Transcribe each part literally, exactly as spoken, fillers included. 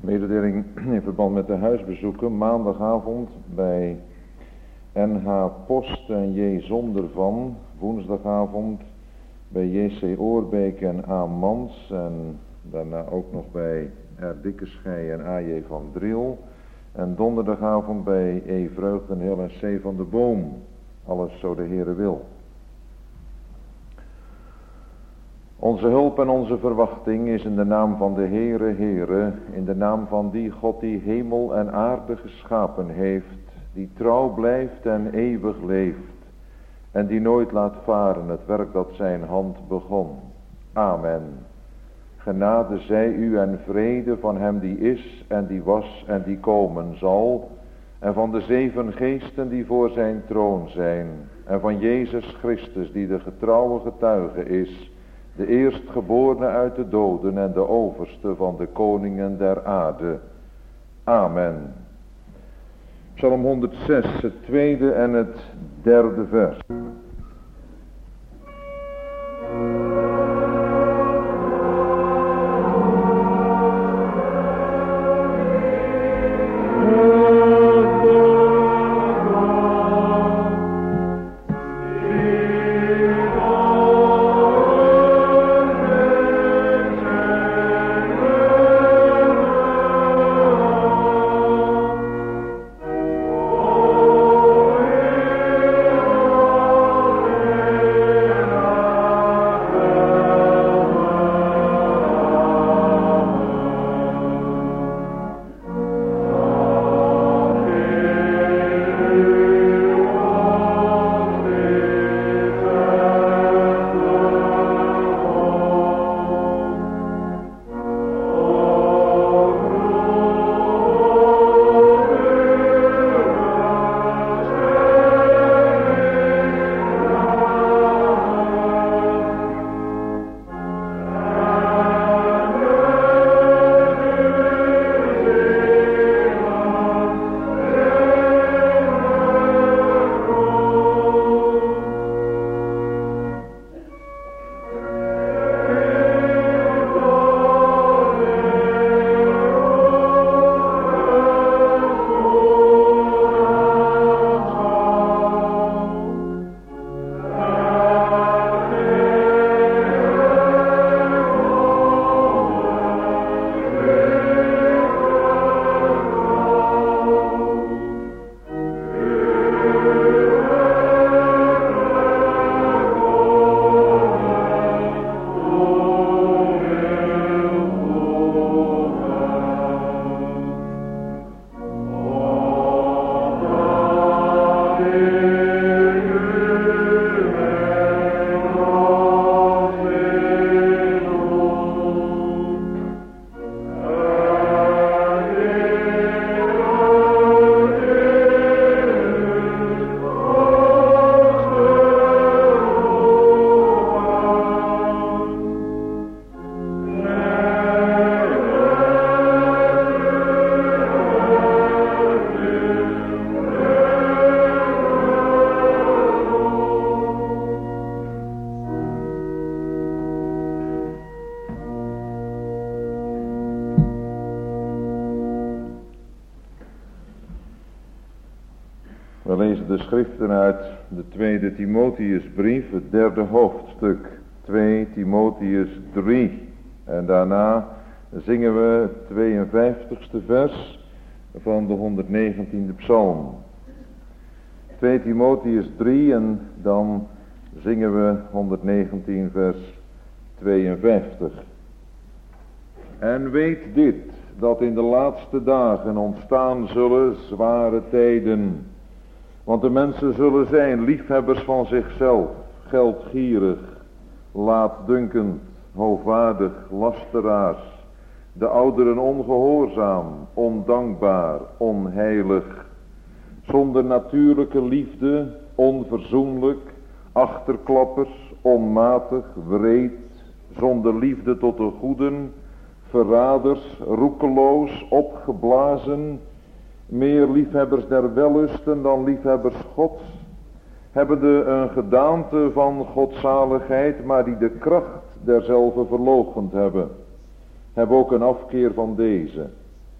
Mededeling in verband met de huisbezoeken maandagavond bij N H Post en J. Zondervan, woensdagavond bij J C Oorbeek en A. Mans en daarna ook nog bij R. Dikkeschei en A. J. van Driel en donderdagavond bij E. Vreugdenhil en C. van de Boom, alles zo de Heere wil. Onze hulp en onze verwachting is in de naam van de Heere, Heere, in de naam van die God die hemel en aarde geschapen heeft, die trouw blijft en eeuwig leeft, en die nooit laat varen het werk dat zijn hand begon. Amen. Genade zij u en vrede van hem die is en die was en die komen zal, en van de zeven geesten die voor zijn troon zijn, en van Jezus Christus die de getrouwe getuige is, de eerstgeborene uit de doden en de overste van de koningen der aarde. Amen. Psalm honderdzes, het tweede en het derde vers. De schriften uit de tweede Timotheusbrief, het derde hoofdstuk, twee Timotheus drie. En daarna zingen we het tweeënvijftigste vers van de honderdnegentiende psalm. twee Timotheus drie en dan zingen we honderdnegentien vers tweeënvijftig. En weet dit, dat in de laatste dagen ontstaan zullen zware tijden. Want de mensen zullen zijn liefhebbers van zichzelf, geldgierig, laatdunkend, hoogvaardig, lasteraars, de ouderen ongehoorzaam, ondankbaar, onheilig, zonder natuurlijke liefde, onverzoenlijk, achterklappers, onmatig, wreed, zonder liefde tot de goeden, verraders, roekeloos, opgeblazen, meer liefhebbers der wellusten dan liefhebbers Gods, hebbende een gedaante van godzaligheid, maar die de kracht derzelve verloochend hebben, hebben ook een afkeer van deze.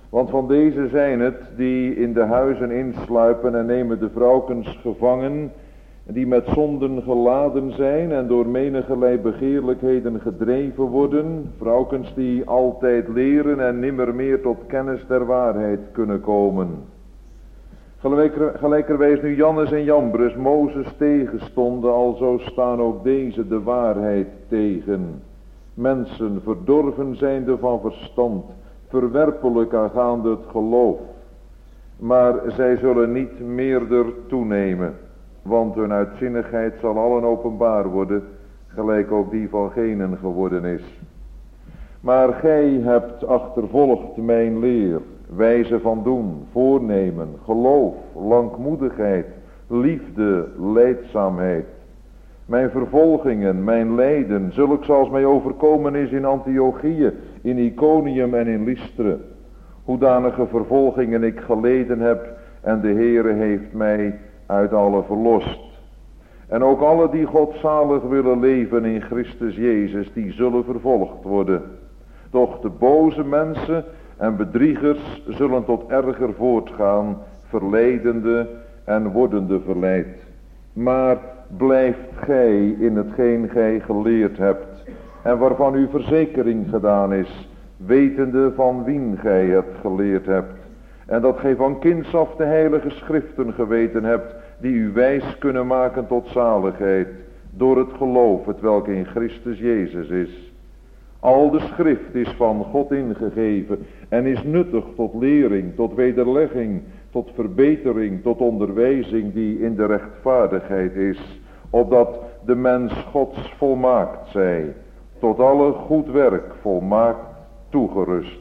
Want van deze zijn het die in de huizen insluipen en nemen de vrouwkens gevangen, die met zonden geladen zijn en door menigerlei begeerlijkheden gedreven worden, vrouwkens die altijd leren en nimmer meer tot kennis der waarheid kunnen komen. Gelijker, gelijkerwijs nu Jannes en Jambres Mozes tegenstonden, alzo staan ook deze de waarheid tegen. Mensen verdorven zijnde van verstand, verwerpelijk aangaande het geloof. Maar zij zullen niet meerder toenemen, want hun uitzinnigheid zal allen openbaar worden, gelijk ook die van genen geworden is. Maar gij hebt achtervolgd mijn leer, wijze van doen, voornemen, geloof, langmoedigheid, liefde, lijdzaamheid. Mijn vervolgingen, mijn lijden, zulks zoals mij overkomen is in Antiochië, in Iconium en in Lystra. Hoedanige vervolgingen ik geleden heb en de Heere heeft mij uit alle verlost. En ook alle die godzalig willen leven in Christus Jezus, die zullen vervolgd worden. Doch de boze mensen en bedriegers zullen tot erger voortgaan, verleidende en wordende verleid. Maar blijft gij in hetgeen gij geleerd hebt, en waarvan uw verzekering gedaan is, wetende van wien gij het geleerd hebt, en dat gij van kinds af de heilige schriften geweten hebt, die u wijs kunnen maken tot zaligheid, door het geloof het welk in Christus Jezus is. Al de schrift is van God ingegeven en is nuttig tot lering, tot wederlegging, tot verbetering, tot onderwijzing die in de rechtvaardigheid is, opdat de mens Gods volmaakt zij, tot alle goed werk volmaakt toegerust.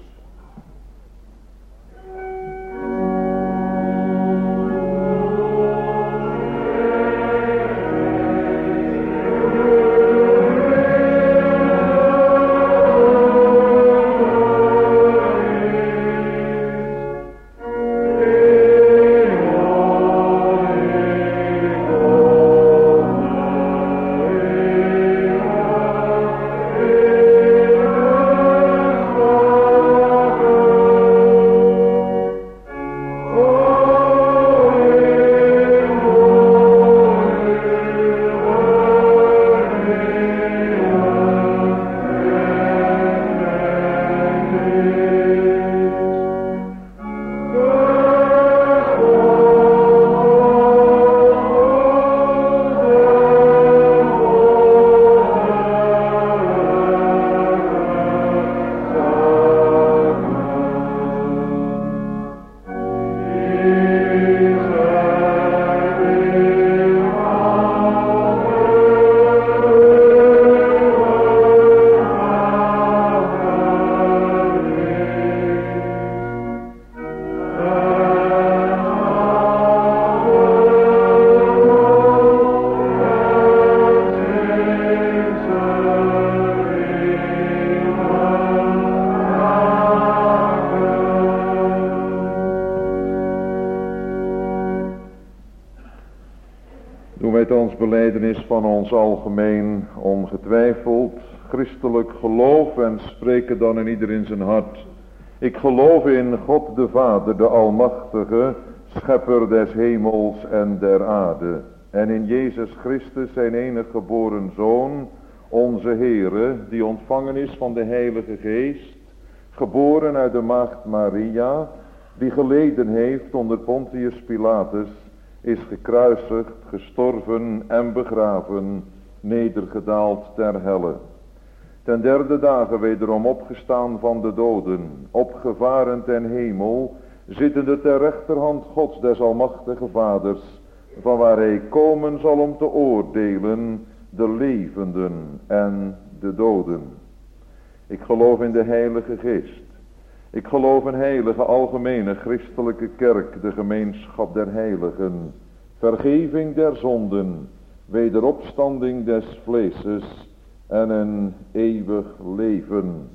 Belijdenis van ons algemeen ongetwijfeld christelijk geloof en spreken dan in ieder in zijn hart. Ik geloof in God de Vader, de Almachtige, schepper des hemels en der aarde. En in Jezus Christus zijn enige geboren Zoon, onze Heere, die ontvangen is van de Heilige Geest, geboren uit de maagd Maria, die geleden heeft onder Pontius Pilatus, is gekruisigd, gestorven en begraven, nedergedaald ter helle. Ten derde dagen wederom opgestaan van de doden, opgevaren ten hemel, zittende ter rechterhand Gods des almachtige Vaders, van waar hij komen zal om te oordelen de levenden en de doden. Ik geloof in de Heilige Geest. Ik geloof een heilige algemene christelijke kerk, de gemeenschap der heiligen, vergeving der zonden, wederopstanding des vleeses en een eeuwig leven.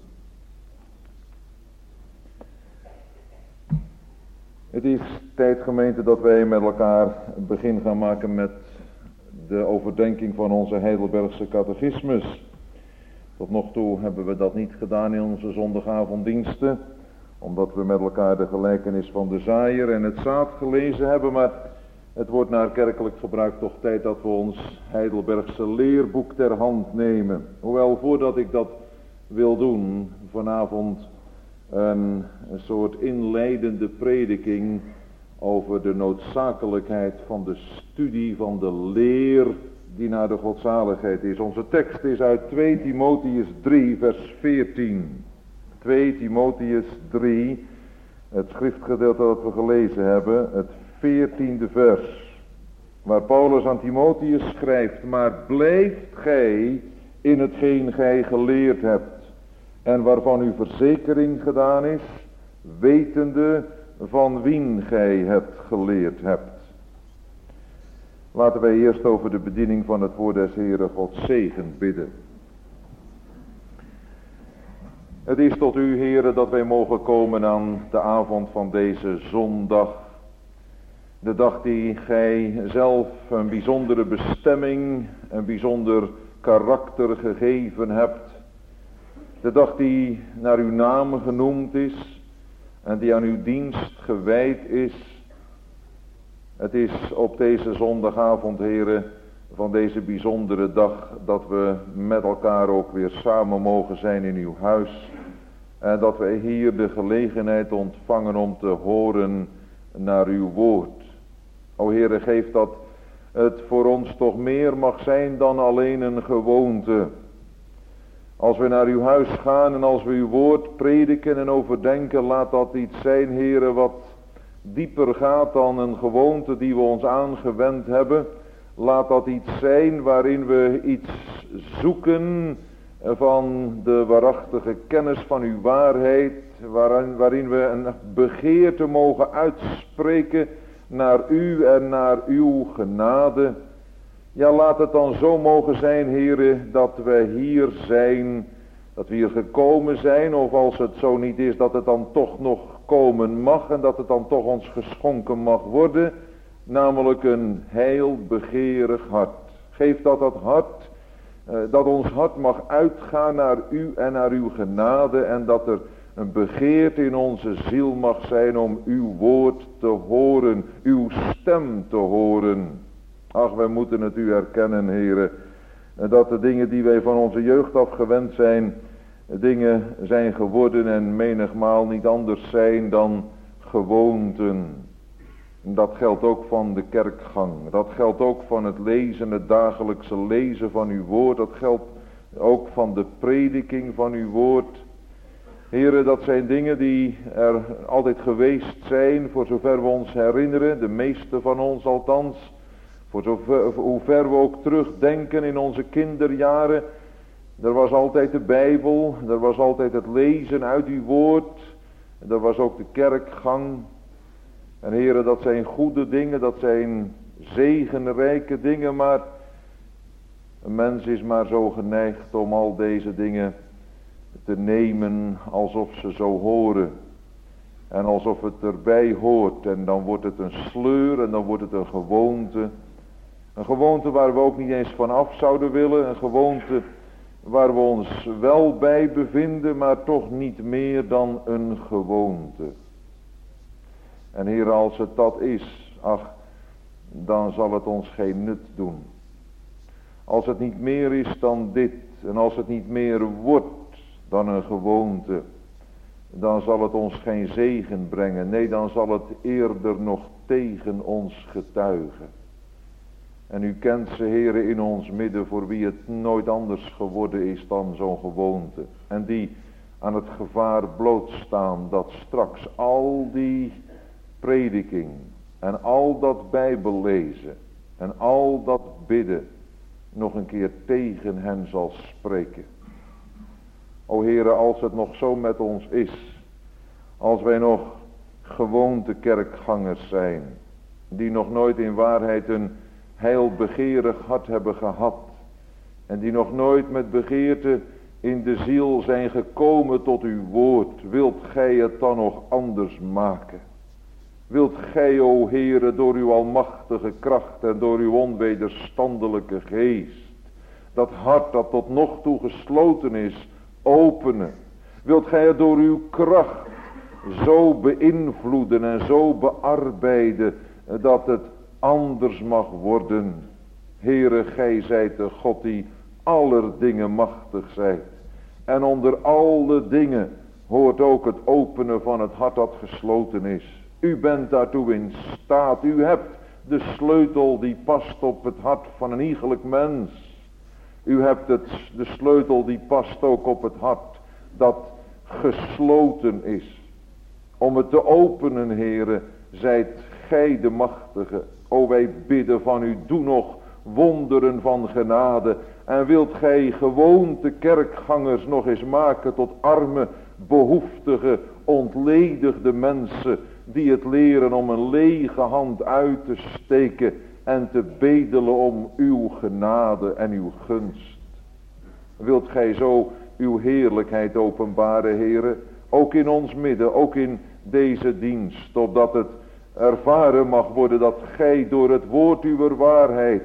Het is tijd, gemeente, dat wij met elkaar begin gaan maken met de overdenking van onze Heidelbergse catechismus. Tot nog toe hebben we dat niet gedaan in onze zondagavonddiensten, omdat we met elkaar de gelijkenis van de zaaier en het zaad gelezen hebben, maar het wordt naar kerkelijk gebruik toch tijd dat we ons Heidelbergse leerboek ter hand nemen. Hoewel, voordat ik dat wil doen, vanavond een, een soort inleidende prediking over de noodzakelijkheid van de studie van de leer die naar de godzaligheid is. Onze tekst is uit twee Timotheüs drie vers veertien. twee Timotheüs drie, het schriftgedeelte dat we gelezen hebben, het veertiende vers. Waar Paulus aan Timotheüs schrijft: maar blijft gij in hetgeen gij geleerd hebt en waarvan uw verzekering gedaan is, wetende van wien gij het geleerd hebt. Laten wij eerst over de bediening van het woord des Heeren God zegen bidden. Het is tot u, Heere, dat wij mogen komen aan de avond van deze zondag. De dag die gij zelf een bijzondere bestemming, een bijzonder karakter gegeven hebt. De dag die naar uw naam genoemd is en die aan uw dienst gewijd is. Het is op deze zondagavond, Heere, van deze bijzondere dag dat we met elkaar ook weer samen mogen zijn in uw huis. En dat wij hier de gelegenheid ontvangen om te horen naar uw woord. O Heere, geef dat het voor ons toch meer mag zijn dan alleen een gewoonte. Als we naar uw huis gaan en als we uw woord prediken en overdenken, laat dat iets zijn, Heere, wat dieper gaat dan een gewoonte die we ons aangewend hebben. Laat dat iets zijn waarin we iets zoeken van de waarachtige kennis van uw waarheid, waarin, waarin we een begeerte mogen uitspreken naar u en naar uw genade. Ja, laat het dan zo mogen zijn, Heere, dat wij hier zijn, dat we hier gekomen zijn, of als het zo niet is, dat het dan toch nog komen mag en dat het dan toch ons geschonken mag worden, namelijk een heilbegeerig hart. Geef dat dat hart, eh, dat ons hart mag uitgaan naar u en naar uw genade en dat er een begeerte in onze ziel mag zijn om uw woord te horen, uw stem te horen. Ach, wij moeten het u erkennen, Heere, dat de dingen die wij van onze jeugd af gewend zijn, dingen zijn geworden en menigmaal niet anders zijn dan gewoonten. Dat geldt ook van de kerkgang, dat geldt ook van het lezen, het dagelijkse lezen van uw woord, dat geldt ook van de prediking van uw woord. Heren, dat zijn dingen die er altijd geweest zijn, voor zover we ons herinneren, de meeste van ons althans, voor zover, voor hoe ver we ook terugdenken in onze kinderjaren. Er was altijd de Bijbel, er was altijd het lezen uit uw woord, er was ook de kerkgang. En heren, dat zijn goede dingen, dat zijn zegenrijke dingen, maar een mens is maar zo geneigd om al deze dingen te nemen alsof ze zo horen. En alsof het erbij hoort. En dan wordt het een sleur en dan wordt het een gewoonte. Een gewoonte waar we ook niet eens van af zouden willen. Een gewoonte waar we ons wel bij bevinden, maar toch niet meer dan een gewoonte. En Heer, als het dat is, ach, dan zal het ons geen nut doen. Als het niet meer is dan dit, en als het niet meer wordt dan een gewoonte, dan zal het ons geen zegen brengen. Nee, dan zal het eerder nog tegen ons getuigen. En u kent ze, Heere, in ons midden, voor wie het nooit anders geworden is dan zo'n gewoonte. En die aan het gevaar blootstaan dat straks al die prediking en al dat bijbellezen en al dat bidden nog een keer tegen hen zal spreken. O Heere, als het nog zo met ons is, als wij nog gewoonte kerkgangers zijn, die nog nooit in waarheid een heilbegeerig hart hebben gehad, en die nog nooit met begeerte in de ziel zijn gekomen tot uw woord, wilt gij het dan nog anders maken? Wilt gij, o Heere, door uw almachtige kracht en door uw onwederstandelijke geest, dat hart dat tot nog toe gesloten is, openen? Wilt gij het door uw kracht zo beïnvloeden en zo bearbeiden dat het anders mag worden. Heere, gij zijt de God die aller dingen machtig zijt. En onder alle dingen hoort ook het openen van het hart dat gesloten is. U bent daartoe in staat. U hebt de sleutel die past op het hart van een iegelijk mens. U hebt het, de sleutel die past ook op het hart dat gesloten is. Om het te openen, Heere, zijt gij de machtige. O, wij bidden van u, doe nog wonderen van genade. En wilt gij gewoon de kerkgangers nog eens maken tot arme, behoeftige, ontledigde mensen, die het leren om een lege hand uit te steken en te bedelen om uw genade en uw gunst. Wilt gij zo uw heerlijkheid openbaren, Heere, ook in ons midden, ook in deze dienst, opdat het ervaren mag worden dat gij door het woord uwer waarheid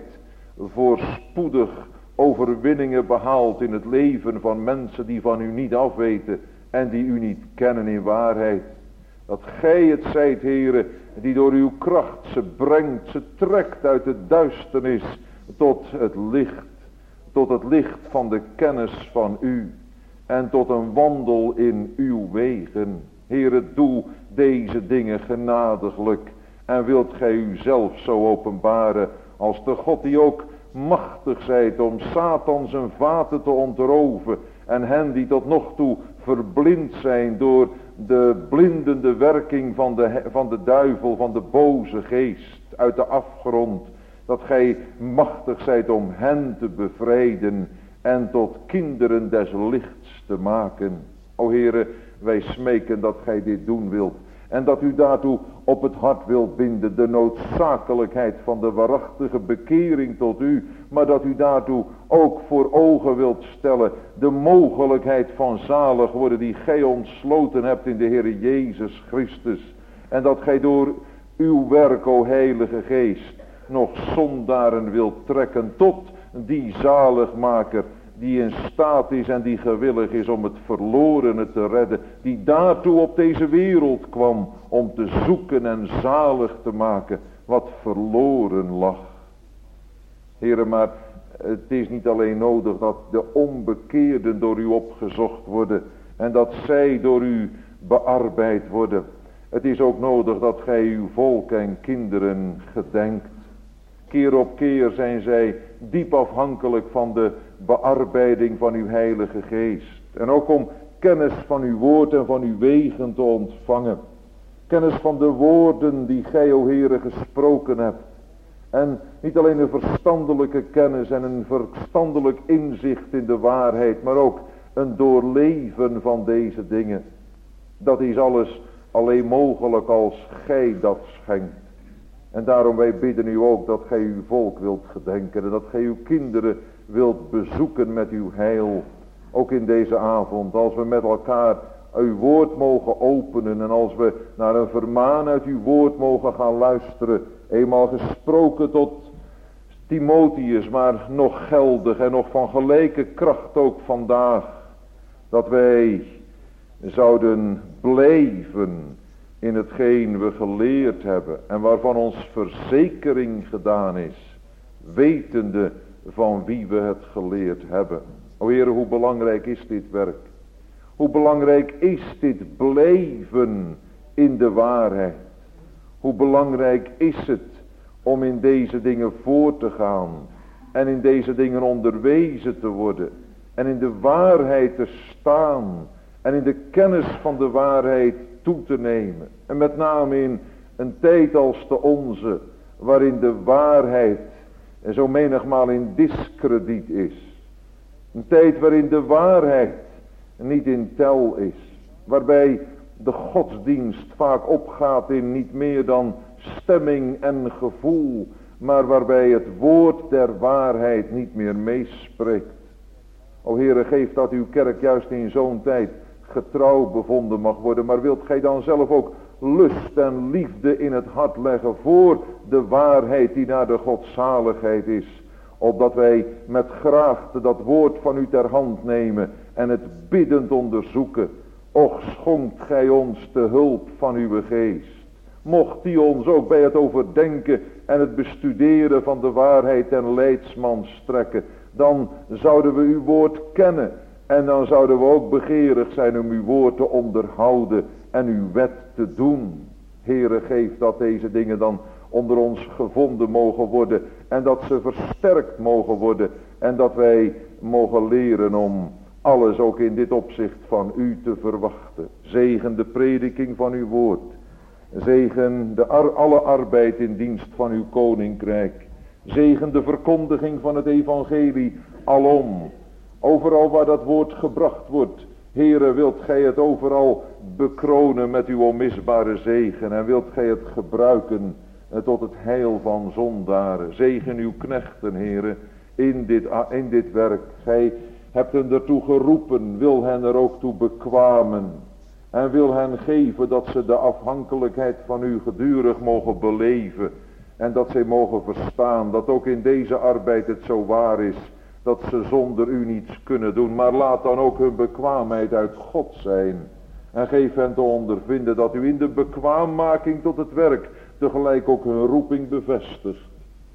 voorspoedig overwinningen behaalt in het leven van mensen die van u niet afweten en die u niet kennen in waarheid. Dat gij het zijt, Heere, die door uw kracht ze brengt, ze trekt uit de duisternis tot het licht, tot het licht van de kennis van u en tot een wandel in uw wegen. Heere, doe deze dingen genadiglijk en wilt gij u zelf zo openbaren als de God die ook machtig zijt om Satan zijn vaten te ontroven en hen die tot nog toe verblind zijn door de blindende werking van de, van de duivel, van de boze geest uit de afgrond, dat gij machtig zijt om hen te bevrijden en tot kinderen des lichts te maken. O Heere, wij smeken dat gij dit doen wilt en dat u daartoe op het hart wilt binden de noodzakelijkheid van de waarachtige bekering tot u, maar dat u daartoe ook voor ogen wilt stellen de mogelijkheid van zalig worden die gij ontsloten hebt in de Heere Jezus Christus. En dat gij door uw werk, o Heilige Geest, nog zondaren wilt trekken tot die zaligmaker die in staat is en die gewillig is om het verlorene te redden, die daartoe op deze wereld kwam om te zoeken en zalig te maken wat verloren lag. Heere, maar het is niet alleen nodig dat de onbekeerden door u opgezocht worden en dat zij door u bearbeid worden. Het is ook nodig dat gij uw volk en kinderen gedenkt. Keer op keer zijn zij diep afhankelijk van de bearbeiding van uw Heilige Geest. En ook om kennis van uw woord en van uw wegen te ontvangen. Kennis van de woorden die gij, o Heere, gesproken hebt. En niet alleen een verstandelijke kennis en een verstandelijk inzicht in de waarheid, maar ook een doorleven van deze dingen. Dat is alles alleen mogelijk als gij dat schenkt. En daarom wij bidden u ook dat gij uw volk wilt gedenken en dat gij uw kinderen wilt bezoeken met uw heil. Ook in deze avond, als we met elkaar uw woord mogen openen en als we naar een vermaan uit uw woord mogen gaan luisteren. Eenmaal gesproken tot Timotheus, maar nog geldig en nog van gelijke kracht ook vandaag. Dat wij zouden blijven in hetgeen we geleerd hebben en waarvan ons verzekering gedaan is, wetende van wie we het geleerd hebben. O Heere, hoe belangrijk is dit werk? Hoe belangrijk is dit blijven in de waarheid? Hoe belangrijk is het om in deze dingen voor te gaan en in deze dingen onderwezen te worden en in de waarheid te staan en in de kennis van de waarheid toe te nemen. En met name in een tijd als de onze, waarin de waarheid en zo menigmaal in diskrediet is. Een tijd waarin de waarheid niet in tel is. Waarbij de godsdienst vaak opgaat in niet meer dan stemming en gevoel, maar waarbij het woord der waarheid niet meer meespreekt. O Heere, geef dat uw kerk juist in zo'n tijd getrouw bevonden mag worden, maar wilt gij dan zelf ook lust en liefde in het hart leggen voor de waarheid die naar de godzaligheid is, opdat wij met graagte dat woord van u ter hand nemen en het biddend onderzoeken, Och, schonkt gij ons de hulp van uw geest. Mocht die ons ook bij het overdenken en het bestuderen van de waarheid en leidsman strekken. Dan zouden we uw woord kennen. En dan zouden we ook begeerig zijn om uw woord te onderhouden en uw wet te doen. Heere, geef dat deze dingen dan onder ons gevonden mogen worden. En dat ze versterkt mogen worden. En dat wij mogen leren om alles ook in dit opzicht van u te verwachten. Zegen de prediking van uw woord. Zegen de ar- alle arbeid in dienst van uw koninkrijk. Zegen de verkondiging van het evangelie alom. Overal waar dat woord gebracht wordt. Heere, wilt gij het overal bekronen met uw onmisbare zegen. En wilt gij het gebruiken tot het heil van zondaren. Zegen uw knechten, Heere, in dit, in dit werk. Gij hebt hen ertoe geroepen. Wil hen er ook toe bekwamen. En wil hen geven dat ze de afhankelijkheid van u gedurig mogen beleven. En dat zij mogen verstaan dat ook in deze arbeid het zo waar is. Dat ze zonder u niets kunnen doen. Maar laat dan ook hun bekwaamheid uit God zijn. En geef hen te ondervinden dat u in de bekwaammaking tot het werk tegelijk ook hun roeping bevestigt.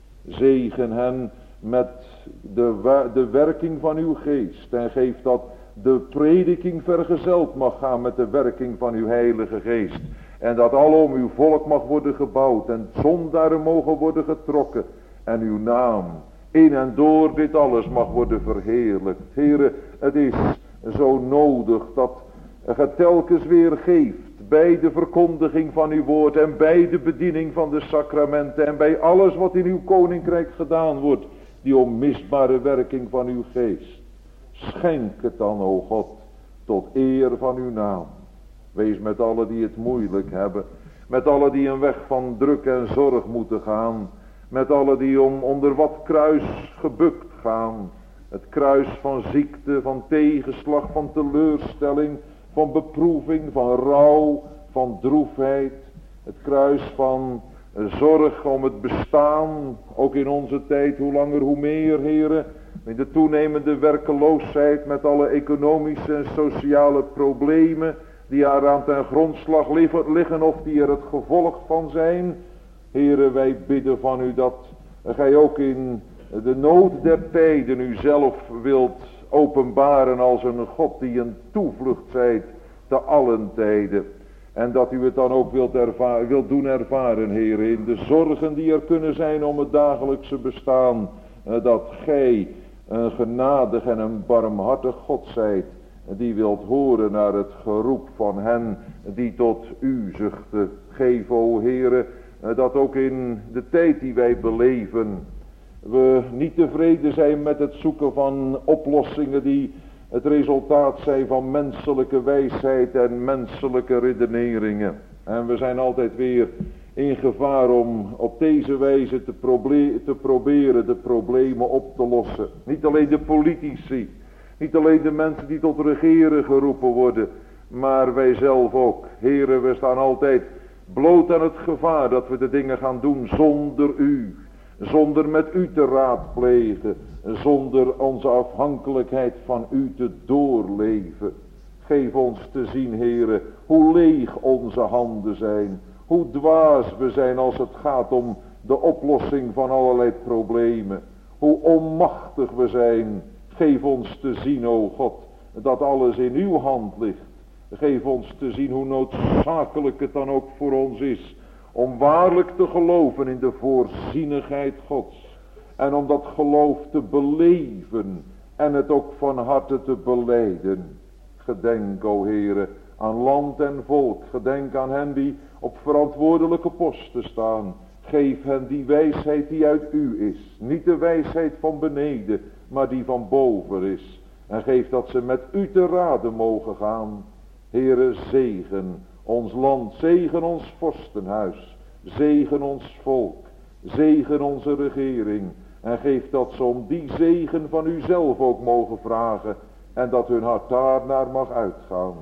Zegen hen met de, de werking van uw geest. En geef dat de prediking vergezeld mag gaan met de werking van uw heilige geest. En dat alom uw volk mag worden gebouwd. En zondaren mogen worden getrokken. En uw naam in en door dit alles mag worden verheerlijkt. Heere, het is zo nodig dat ge telkens weer geeft. Bij de verkondiging van uw woord. En bij de bediening van de sacramenten. En bij alles wat in uw koninkrijk gedaan wordt. Die onmisbare werking van uw geest. Schenk het dan, o God, tot eer van uw naam. Wees met allen die het moeilijk hebben. Met allen die een weg van druk en zorg moeten gaan. Met allen die om onder wat kruis gebukt gaan. Het kruis van ziekte, van tegenslag, van teleurstelling, van beproeving, van rouw, van droefheid. Het kruis van zorg om het bestaan, ook in onze tijd, hoe langer hoe meer, Heere. In de toenemende werkeloosheid met alle economische en sociale problemen die eraan ten grondslag liggen of die er het gevolg van zijn. Heere, wij bidden van u dat gij ook in de nood der tijden u zelf wilt openbaren als een God die een toevlucht zijt te allen tijden. En dat u het dan ook wilt, ervaren, wilt doen ervaren, Heere, in de zorgen die er kunnen zijn om het dagelijkse bestaan. Dat gij een genadig en een barmhartig God zijt, die wilt horen naar het geroep van hen die tot u zuchten. Geef, o Heere, dat ook in de tijd die wij beleven, we niet tevreden zijn met het zoeken van oplossingen die het resultaat zijn van menselijke wijsheid en menselijke redeneringen. En we zijn altijd weer in gevaar om op deze wijze te, proble- te proberen de problemen op te lossen. Niet alleen de politici, niet alleen de mensen die tot regeren geroepen worden, maar wij zelf ook. Heren, we staan altijd bloot aan het gevaar dat we de dingen gaan doen zonder u. Zonder met u te raadplegen, zonder onze afhankelijkheid van u te doorleven. Geef ons te zien, Heere, hoe leeg onze handen zijn. Hoe dwaas we zijn als het gaat om de oplossing van allerlei problemen. Hoe onmachtig we zijn. Geef ons te zien, o God, dat alles in uw hand ligt. Geef ons te zien hoe noodzakelijk het dan ook voor ons is om waarlijk te geloven in de voorzienigheid Gods. En om dat geloof te beleven en het ook van harte te belijden. Gedenk, o Heere, aan land en volk. Gedenk aan hen die op verantwoordelijke posten staan. Geef hen die wijsheid die uit u is. Niet de wijsheid van beneden, maar die van boven is. En geef dat ze met u te raden mogen gaan. Heere, zegen ons land, zegen ons vorstenhuis, zegen ons volk, zegen onze regering. En geef dat ze om die zegen van u zelf ook mogen vragen en dat hun hart daarnaar mag uitgaan.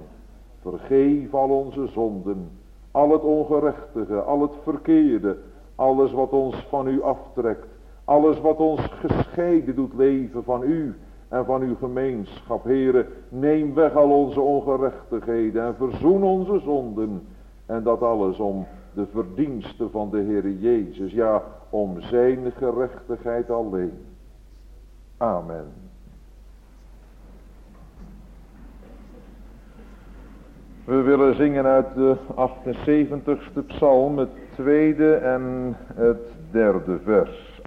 Vergeef al onze zonden, al het ongerechtige, al het verkeerde, alles wat ons van u aftrekt, alles wat ons gescheiden doet leven van u en van uw gemeenschap. Heere, neem weg al onze ongerechtigheden en verzoen onze zonden. En dat alles om de verdiensten van de Heere Jezus, ja, om zijn gerechtigheid alleen. Amen. We willen zingen uit de achtenzeventigste psalm, het tweede en het derde vers.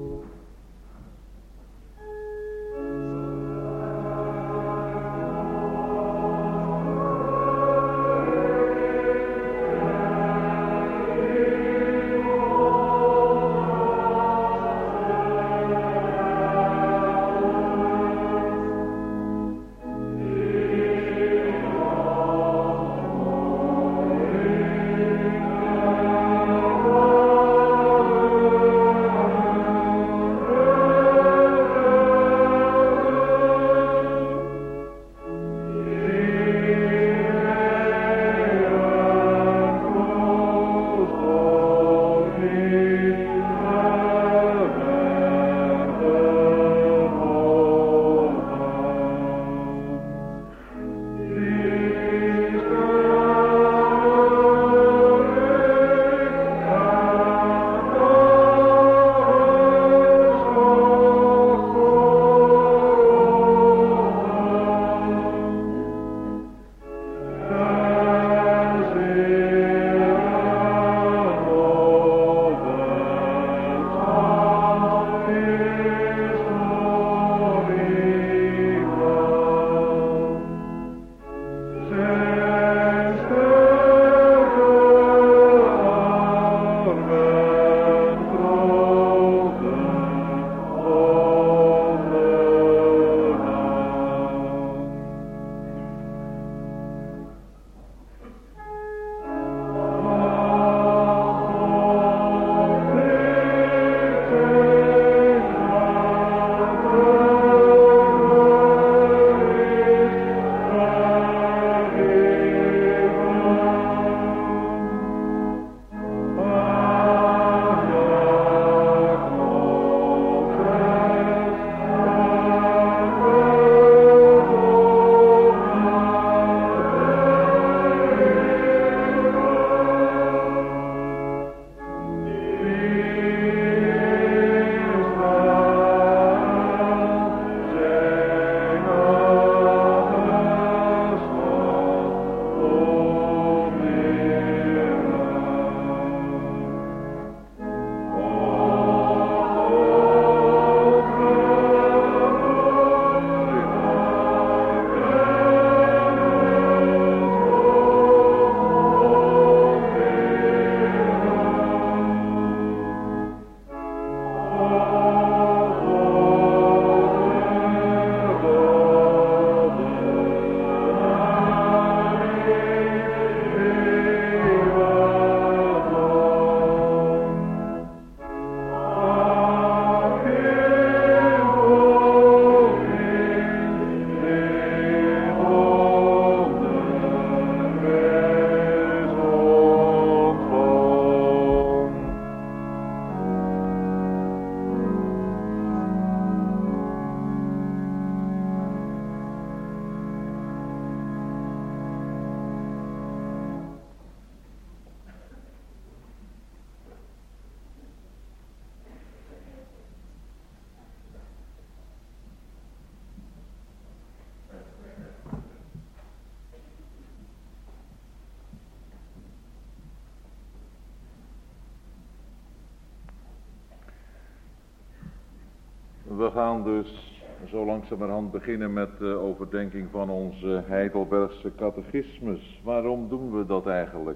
We gaan dus zo langzamerhand beginnen met de overdenking van onze Heidelbergse catechismus. Waarom doen we dat eigenlijk?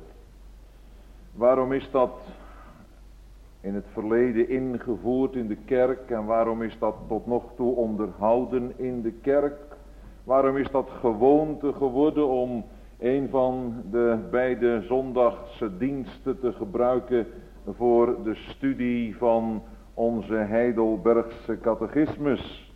Waarom is dat in het verleden ingevoerd in de kerk en waarom is dat tot nog toe onderhouden in de kerk? Waarom is dat gewoonte geworden om een van de beide zondagse diensten te gebruiken voor de studie van onze Heidelbergse catechismus?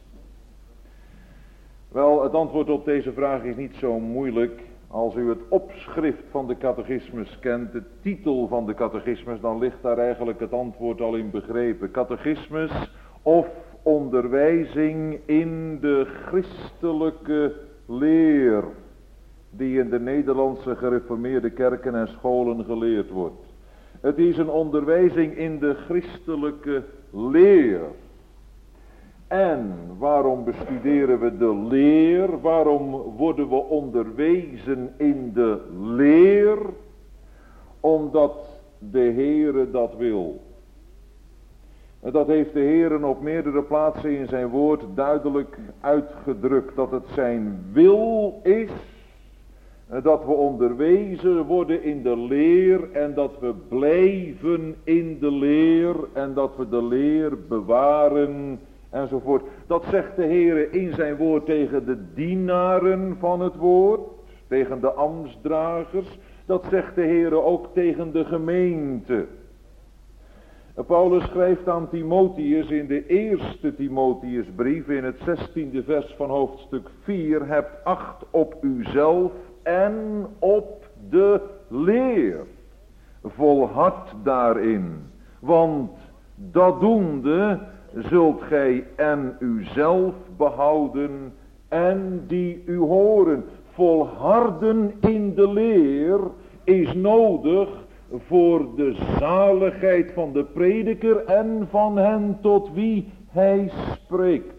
Wel, het antwoord op deze vraag is niet zo moeilijk. Als u het opschrift van de catechismus kent, de titel van de catechismus, dan ligt daar eigenlijk het antwoord al in begrepen. Catechismus of onderwijzing in de christelijke leer, die in de Nederlandse gereformeerde kerken en scholen geleerd wordt. Het is een onderwijzing in de christelijke leer. En waarom bestuderen we de leer? Waarom worden we onderwezen in de leer? Omdat de Heere dat wil. En dat heeft de Heere op meerdere plaatsen in zijn woord duidelijk uitgedrukt. Dat het zijn wil is dat we onderwezen worden in de leer en dat we blijven in de leer en dat we de leer bewaren enzovoort. Dat zegt de Heere in zijn woord tegen de dienaren van het woord, tegen de ambtsdragers. Dat zegt de Heere ook tegen de gemeente. Paulus schrijft aan Timotheus in de eerste Timotheusbrief in het zestiende vers van hoofdstuk vier. Hebt acht op uzelf en op de leer. Volhard daarin. Want dat doende zult gij en uzelf behouden en die u horen. Volharden in de leer is nodig voor de zaligheid van de prediker en van hen tot wie hij spreekt.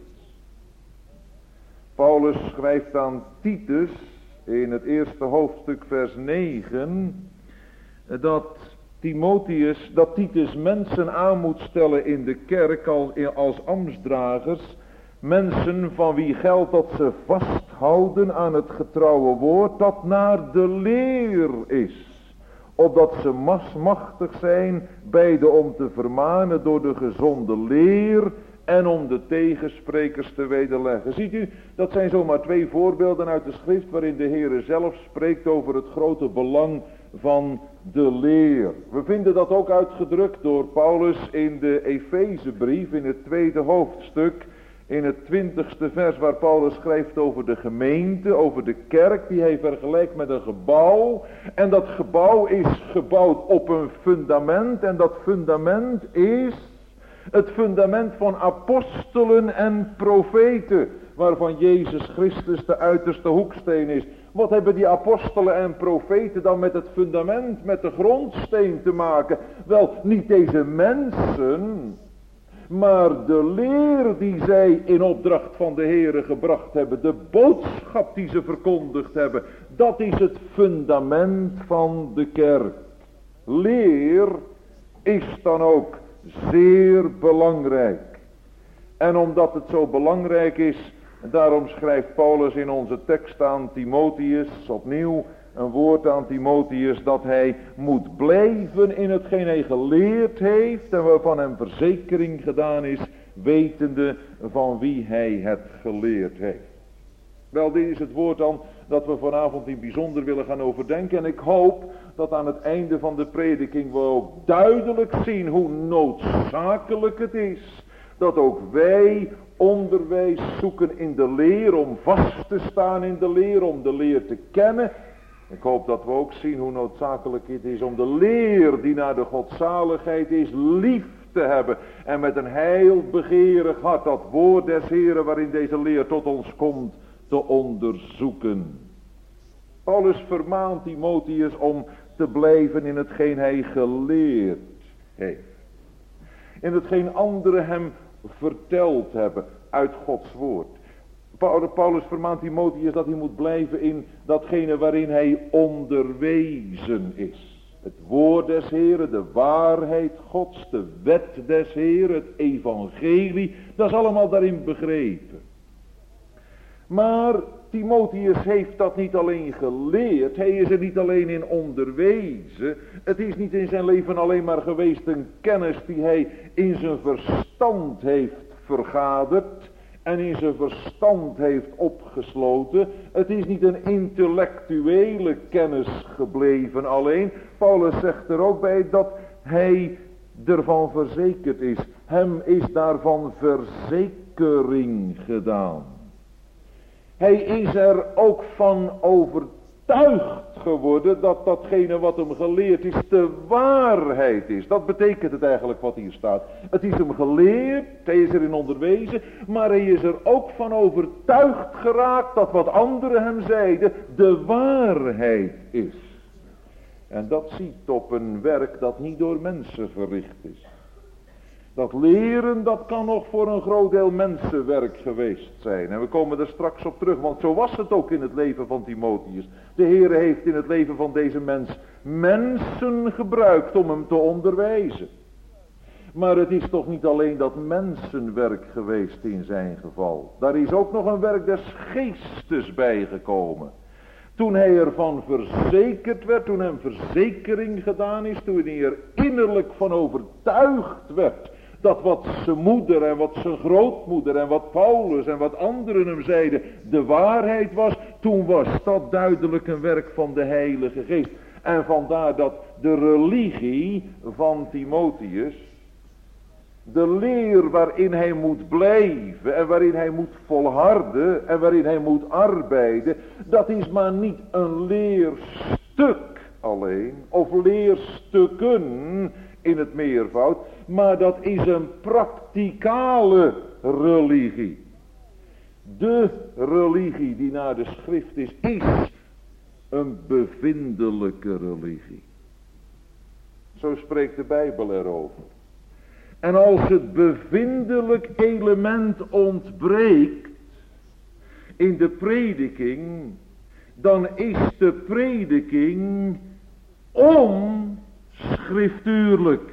Paulus schrijft aan Titus in het eerste hoofdstuk vers negen dat Timotheus, dat Titus mensen aan moet stellen in de kerk als, als ambtsdragers, mensen van wie geldt dat ze vasthouden aan het getrouwe woord dat naar de leer is. Opdat ze machtig zijn, beide om te vermanen door de gezonde leer en om de tegensprekers te wederleggen. Ziet u, dat zijn zomaar twee voorbeelden uit de schrift waarin de Heere zelf spreekt over het grote belang van de leer. We vinden dat ook uitgedrukt door Paulus in de Efezebrief in het tweede hoofdstuk. In het twintigste vers waar Paulus schrijft over de gemeente, over de kerk, die hij vergelijkt met een gebouw. En dat gebouw is gebouwd op een fundament en dat fundament is het fundament van apostelen en profeten, waarvan Jezus Christus de uiterste hoeksteen is. Wat hebben die apostelen en profeten dan met het fundament, met de grondsteen te maken? Wel, niet deze mensen, maar de leer die zij in opdracht van de Heere gebracht hebben, de boodschap die ze verkondigd hebben, dat is het fundament van de kerk. Leer is dan ook zeer belangrijk. En omdat het zo belangrijk is, daarom schrijft Paulus in onze tekst aan Timotheus opnieuw een woord aan Timotheus dat hij moet blijven in hetgeen hij geleerd heeft en waarvan hem verzekering gedaan is, wetende van wie hij het geleerd heeft. Wel, dit is het woord dan dat we vanavond in bijzonder willen gaan overdenken. En ik hoop dat aan het einde van de prediking we ook duidelijk zien hoe noodzakelijk het is dat ook wij onderwijs zoeken in de leer, om vast te staan in de leer, om de leer te kennen. Ik hoop dat we ook zien hoe noodzakelijk het is om de leer die naar de godzaligheid is lief te hebben. En met een heilbegeerig hart dat woord des Heren waarin deze leer tot ons komt te onderzoeken. Paulus vermaant Timotheus om te blijven in hetgeen hij geleerd heeft. In hetgeen anderen hem verteld hebben uit Gods woord. Paulus vermaant Timotheus dat hij moet blijven in datgene waarin hij onderwezen is. Het woord des Heren, de waarheid Gods, de wet des Heren, het evangelie, dat is allemaal daarin begrepen. Maar Timotheus heeft dat niet alleen geleerd, hij is er niet alleen in onderwezen. Het is niet in zijn leven alleen maar geweest een kennis die hij in zijn verstand heeft vergaderd en in zijn verstand heeft opgesloten. Het is niet een intellectuele kennis gebleven alleen. Paulus zegt er ook bij dat hij ervan verzekerd is. Hem is daarvan verzekering gedaan. Hij is er ook van overtuigd overtuigd geworden dat datgene wat hem geleerd is de waarheid is. Dat betekent het eigenlijk wat hier staat. Het is hem geleerd, hij is erin onderwezen, maar hij is er ook van overtuigd geraakt dat wat anderen hem zeiden de waarheid is. En dat ziet op een werk dat niet door mensen verricht is. Dat leren, dat kan nog voor een groot deel mensenwerk geweest zijn. En we komen er straks op terug, want zo was het ook in het leven van Timotheus. De Heer heeft in het leven van deze mens mensen gebruikt om hem te onderwijzen. Maar het is toch niet alleen dat mensenwerk geweest in zijn geval. Daar is ook nog een werk des geestes bijgekomen. Toen hij ervan verzekerd werd, toen hem verzekering gedaan is, toen hij er innerlijk van overtuigd werd dat wat zijn moeder en wat zijn grootmoeder en wat Paulus en wat anderen hem zeiden de waarheid was, toen was dat duidelijk een werk van de Heilige Geest. En vandaar dat de religie van Timotheus, de leer waarin hij moet blijven en waarin hij moet volharden en waarin hij moet arbeiden, dat is maar niet een leerstuk alleen, of leerstukken in het meervoud, maar dat is een praktikale religie. De religie die naar de schrift is, is een bevindelijke religie. Zo spreekt de Bijbel erover. En als het bevindelijk element ontbreekt in de prediking, dan is de prediking onschriftuurlijk.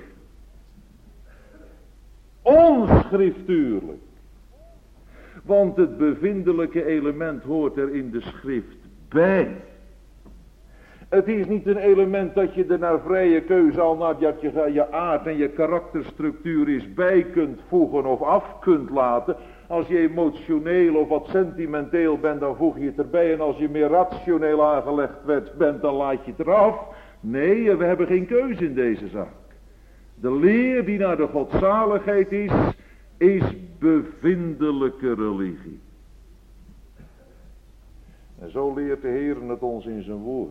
Onschriftuurlijk. Want het bevindelijke element hoort er in de schrift bij. Het is niet een element dat je er naar vrije keuze al naar dat je je aard en je karakterstructuur is bij kunt voegen of af kunt laten. Als je emotioneel of wat sentimenteel bent, dan voeg je het erbij. En als je meer rationeel aangelegd bent, dan laat je het eraf. Nee, we hebben geen keuze in deze zaak. De leer die naar de godzaligheid is, is bevindelijke religie. En zo leert de Heer het ons in zijn woord.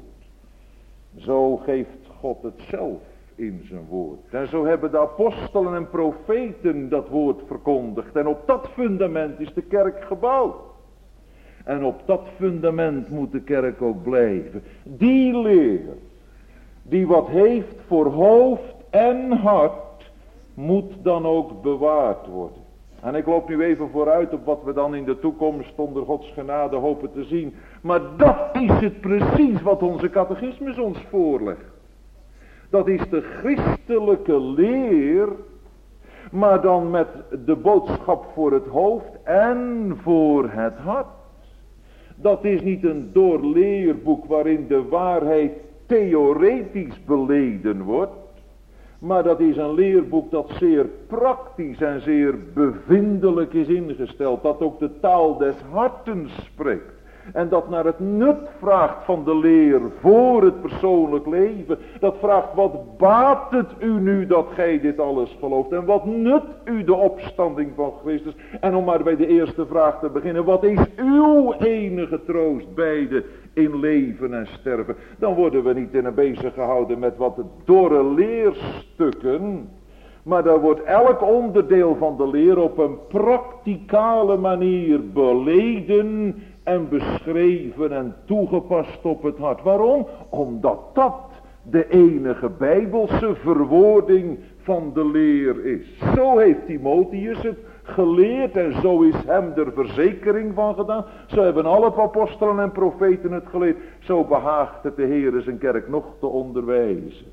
Zo geeft God het zelf in zijn woord. En zo hebben de apostelen en profeten dat woord verkondigd. En op dat fundament is de kerk gebouwd. En op dat fundament moet de kerk ook blijven. Die leer, die wat heeft voor hoofd en hart, moet dan ook bewaard worden. En ik loop nu even vooruit op wat we dan in de toekomst onder Gods genade hopen te zien. Maar dat is het precies wat onze catechismus ons voorlegt. Dat is de christelijke leer, maar dan met de boodschap voor het hoofd en voor het hart. Dat is niet een doorleerboek waarin de waarheid theoretisch beleden wordt. Maar dat is een leerboek dat zeer praktisch en zeer bevindelijk is ingesteld. Dat ook de taal des hartens spreekt. En dat naar het nut vraagt van de leer voor het persoonlijk leven. Dat vraagt, wat baat het u nu dat gij dit alles gelooft? En wat nut u de opstanding van Christus? En om maar bij de eerste vraag te beginnen. Wat is uw enige troost beide in leven en sterven? Dan worden we niet in een bezig gehouden met wat dorre leerstukken. Maar daar wordt elk onderdeel van de leer op een praktikale manier beleden en beschreven en toegepast op het hart. Waarom? Omdat dat de enige bijbelse verwoording van de leer is. Zo heeft Timotheus het geleerd en zo is hem er verzekering van gedaan. Zo hebben alle apostelen en profeten het geleerd. Zo behaagt het de Heer zijn kerk nog te onderwijzen.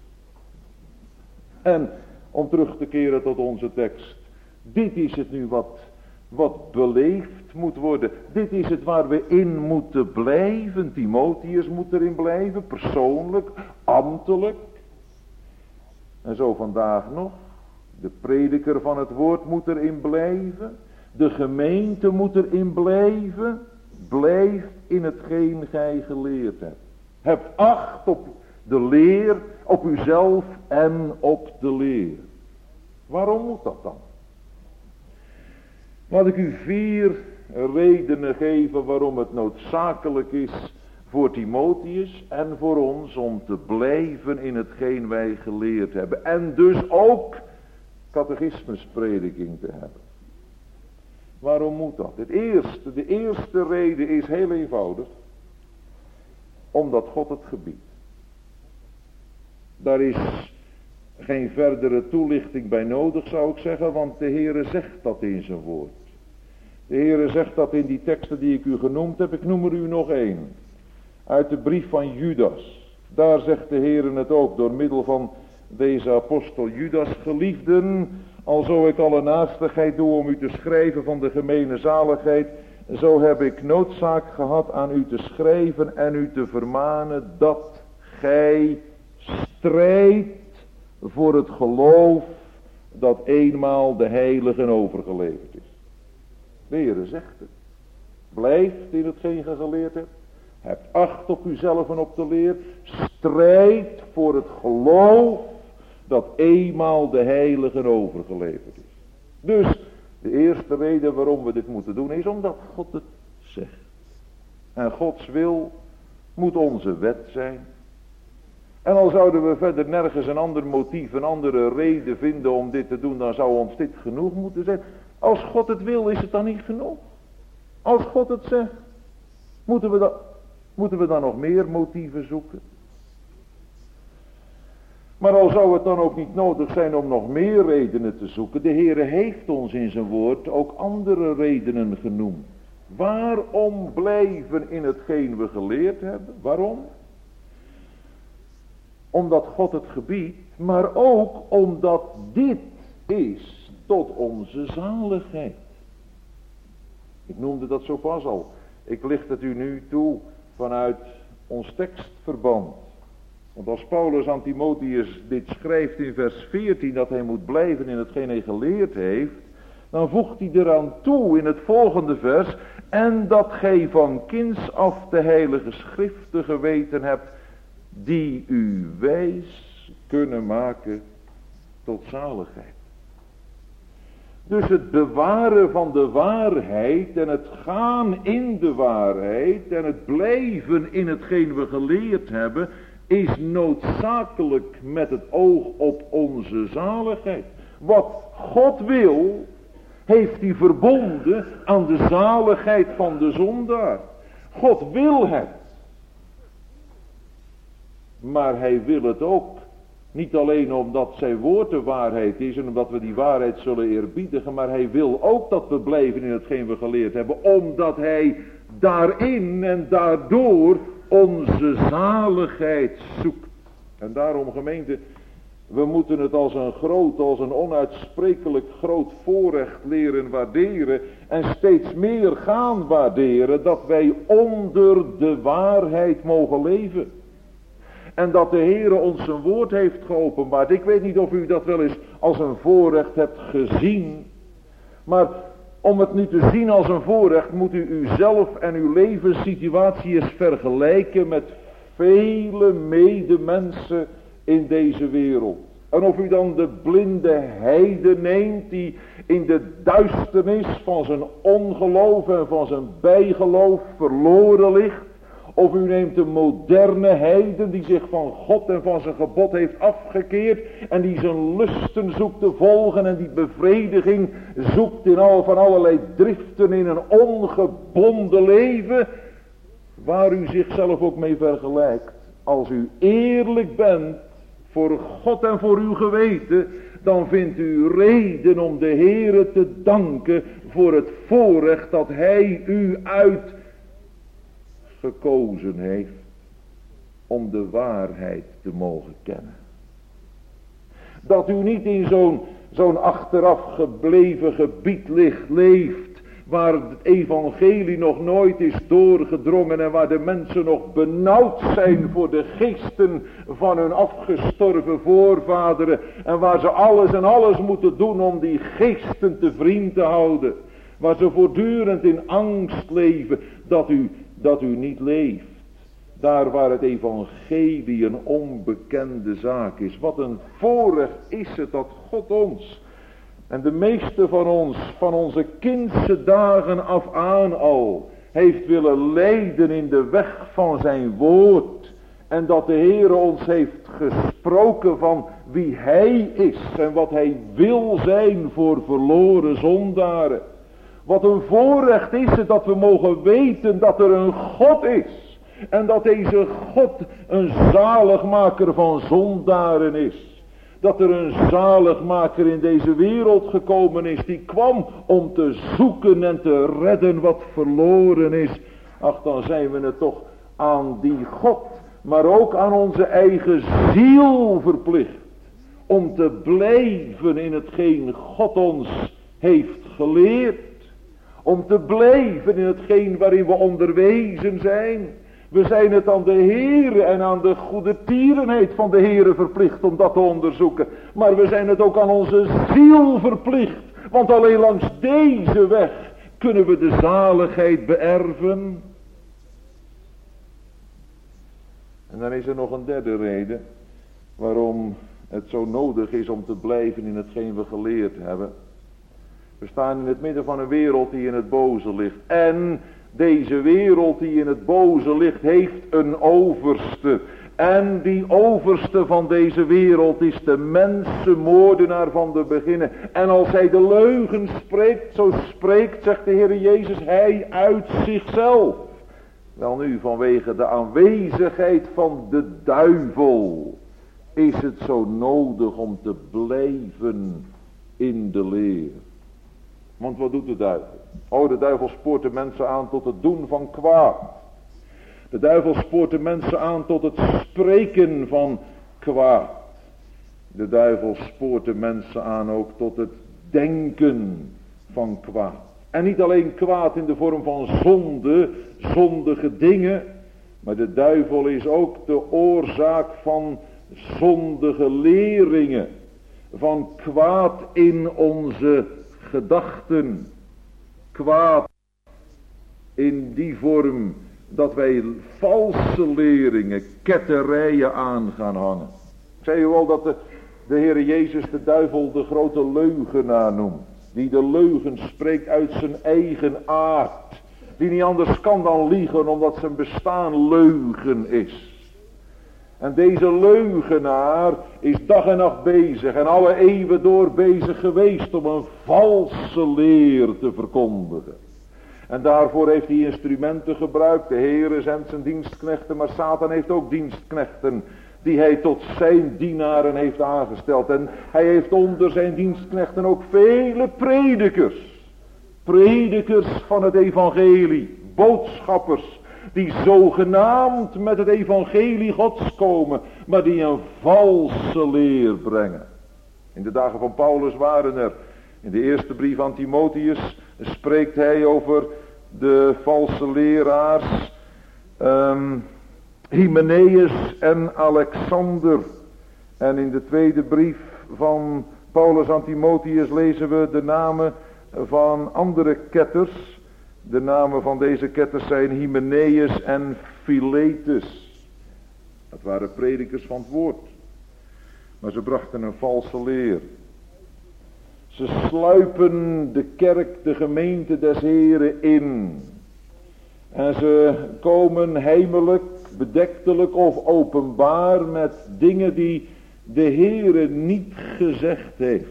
En om terug te keren tot onze tekst. Dit is het nu wat, wat beleefd moet worden. Dit is het waar we in moeten blijven. Timotheus moet erin blijven. Persoonlijk, ambtelijk. En zo vandaag nog. De prediker van het woord moet erin blijven. De gemeente moet erin blijven. Blijf in hetgeen gij geleerd hebt. Heb acht op de leer, op uzelf en op de leer. Waarom moet dat dan? Laat ik u vier redenen geven waarom het noodzakelijk is voor Timotheus en voor ons om te blijven in hetgeen wij geleerd hebben. En dus ook catechismusprediking te hebben. Waarom moet dat? Het eerste, de eerste reden is heel eenvoudig. Omdat God het gebiedt. Daar is geen verdere toelichting bij nodig, zou ik zeggen, want de Heere zegt dat in zijn woord. De Heere zegt dat in die teksten die ik u genoemd heb. Ik noem er u nog één. Uit de brief van Judas. Daar zegt de Heere het ook door middel van deze apostel Judas. Geliefden, alzo ik alle naastigheid doe om u te schrijven van de gemene zaligheid, zo heb ik noodzaak gehad aan u te schrijven en u te vermanen dat gij strijdt voor het geloof dat eenmaal de heiligen overgeleverd is. De Heere zegt het. Blijft in hetgeen ge geleerd hebt. Hebt acht op uzelf en op de leer. Strijd voor het geloof dat eenmaal de heiligen overgeleverd is. Dus de eerste reden waarom we dit moeten doen is omdat God het zegt. En Gods wil moet onze wet zijn. En al zouden we verder nergens een ander motief, een andere reden vinden om dit te doen, dan zou ons dit genoeg moeten zijn. Als God het wil, is het dan niet genoeg? Als God het zegt, moeten we dan, moeten we dan nog meer motieven zoeken? Maar al zou het dan ook niet nodig zijn om nog meer redenen te zoeken, de Heere heeft ons in zijn woord ook andere redenen genoemd. Waarom blijven in hetgeen we geleerd hebben? Waarom? Omdat God het gebiedt, maar ook omdat dit is tot onze zaligheid. Ik noemde dat zo pas al. Ik licht het u nu toe vanuit ons tekstverband. Want als Paulus aan Timotheus dit schrijft in vers veertien, dat hij moet blijven in hetgeen hij geleerd heeft, dan voegt hij eraan toe in het volgende vers, en dat gij van kinds af de heilige schriften geweten hebt, die u wijs kunnen maken tot zaligheid. Dus het bewaren van de waarheid en het gaan in de waarheid en het blijven in hetgeen we geleerd hebben, is noodzakelijk met het oog op onze zaligheid. Wat God wil, heeft hij verbonden aan de zaligheid van de zondaar. God wil het. Maar hij wil het ook. Niet alleen omdat zijn woord de waarheid is en omdat we die waarheid zullen eerbiedigen, maar hij wil ook dat we blijven in hetgeen we geleerd hebben, omdat hij daarin en daardoor onze zaligheid zoekt. En daarom, gemeente, we moeten het als een groot, als een onuitsprekelijk groot voorrecht leren waarderen en steeds meer gaan waarderen dat wij onder de waarheid mogen leven. En dat de Heere ons zijn woord heeft geopenbaard. Ik weet niet of u dat wel eens als een voorrecht hebt gezien. Maar om het nu te zien als een voorrecht moet u uzelf en uw levenssituatie eens vergelijken met vele medemensen in deze wereld. En of u dan de blinde heide neemt die in de duisternis van zijn ongeloof en van zijn bijgeloof verloren ligt. Of u neemt de moderne heiden die zich van God en van zijn gebod heeft afgekeerd. En die zijn lusten zoekt te volgen en die bevrediging zoekt in al van allerlei driften in een ongebonden leven. Waar u zichzelf ook mee vergelijkt. Als u eerlijk bent voor God en voor uw geweten, dan vindt u reden om de Heere te danken voor het voorrecht dat hij u uit gekozen heeft om de waarheid te mogen kennen. Dat u niet in zo'n zo'n achteraf gebleven gebied ligt, leeft, waar het evangelie nog nooit is doorgedrongen en waar de mensen nog benauwd zijn voor de geesten van hun afgestorven voorvaderen en waar ze alles en alles moeten doen om die geesten te vriend te houden. Waar ze voortdurend in angst leven dat u dat u niet leeft. Daar waar het evangelie een onbekende zaak is. Wat een voorrecht is het dat God ons en de meeste van ons van onze kindse dagen af aan al heeft willen leiden in de weg van zijn woord. En dat de Heere ons heeft gesproken van wie hij is en wat hij wil zijn voor verloren zondaren. Wat een voorrecht is het dat we mogen weten dat er een God is. En dat deze God een zaligmaker van zondaren is. Dat er een zaligmaker in deze wereld gekomen is. Die kwam om te zoeken en te redden wat verloren is. Ach, dan zijn we het toch aan die God, maar ook aan onze eigen ziel verplicht. Om te blijven in hetgeen God ons heeft geleerd. Om te blijven in hetgeen waarin we onderwezen zijn. We zijn het aan de Heere en aan de goede tierenheid van de Heere verplicht om dat te onderzoeken. Maar we zijn het ook aan onze ziel verplicht. Want alleen langs deze weg kunnen we de zaligheid beërven. En dan is er nog een derde reden waarom het zo nodig is om te blijven in hetgeen we geleerd hebben. We staan in het midden van een wereld die in het boze ligt. En deze wereld die in het boze ligt heeft een overste. En die overste van deze wereld is de mensenmoordenaar van de beginnen. En als hij de leugen spreekt, zo spreekt, zegt de Heer Jezus, hij uit zichzelf. Wel nu, vanwege de aanwezigheid van de duivel is het zo nodig om te blijven in de leer. Want wat doet de duivel? Oh, de duivel spoort de mensen aan tot het doen van kwaad. De duivel spoort de mensen aan tot het spreken van kwaad. De duivel spoort de mensen aan ook tot het denken van kwaad. En niet alleen kwaad in de vorm van zonde, zondige dingen. Maar de duivel is ook de oorzaak van zondige leringen. Van kwaad in onze gedachten. Kwaad in die vorm dat wij valse leringen, ketterijen aan gaan hangen. Ik zei u al dat de, de Heer Jezus de duivel de grote leugenaar noemt. Die de leugen spreekt uit zijn eigen aard. Die niet anders kan dan liegen omdat zijn bestaan leugen is. En deze leugenaar is dag en nacht bezig en alle eeuwen door bezig geweest om een valse leer te verkondigen. En daarvoor heeft hij instrumenten gebruikt. De Heere zendt zijn dienstknechten, maar Satan heeft ook dienstknechten die hij tot zijn dienaren heeft aangesteld. En hij heeft onder zijn dienstknechten ook vele predikers. Predikers van het evangelie, boodschappers, die zogenaamd met het evangelie Gods komen, maar die een valse leer brengen. In de dagen van Paulus waren er, in de eerste brief aan Timotheus spreekt hij over de valse leraars, um, Hymenaeus en Alexander. En in de tweede brief van Paulus aan Timotheus lezen we de namen van andere ketters. De namen van deze ketters zijn Hymenaeus en Philetus. Dat waren predikers van het woord. Maar ze brachten een valse leer. Ze sluipen de kerk, de gemeente des Heren in. En ze komen heimelijk, bedektelijk of openbaar met dingen die de Heere niet gezegd heeft.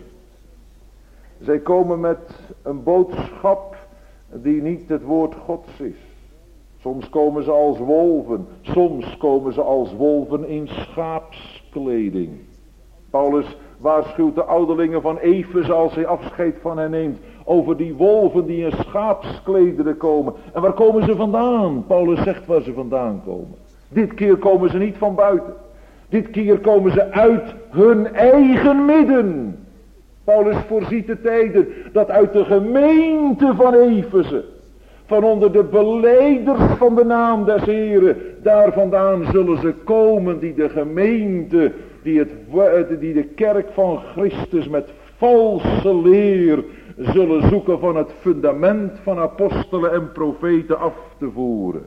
Zij komen met een boodschap die niet het woord Gods is. Soms komen ze als wolven, soms komen ze als wolven in schaapskleding. Paulus waarschuwt de ouderlingen van Efeze als hij afscheid van hen neemt over die wolven die in schaapsklederen komen. En waar komen ze vandaan? Paulus zegt waar ze vandaan komen. Dit keer komen ze niet van buiten. Dit keer komen ze uit hun eigen midden. Paulus voorziet de tijden dat uit de gemeente van Efeze, van onder de belijders van de naam des Heren, daar vandaan zullen ze komen die de gemeente, die, het, die de kerk van Christus met valse leer zullen zoeken van het fundament van apostelen en profeten af te voeren.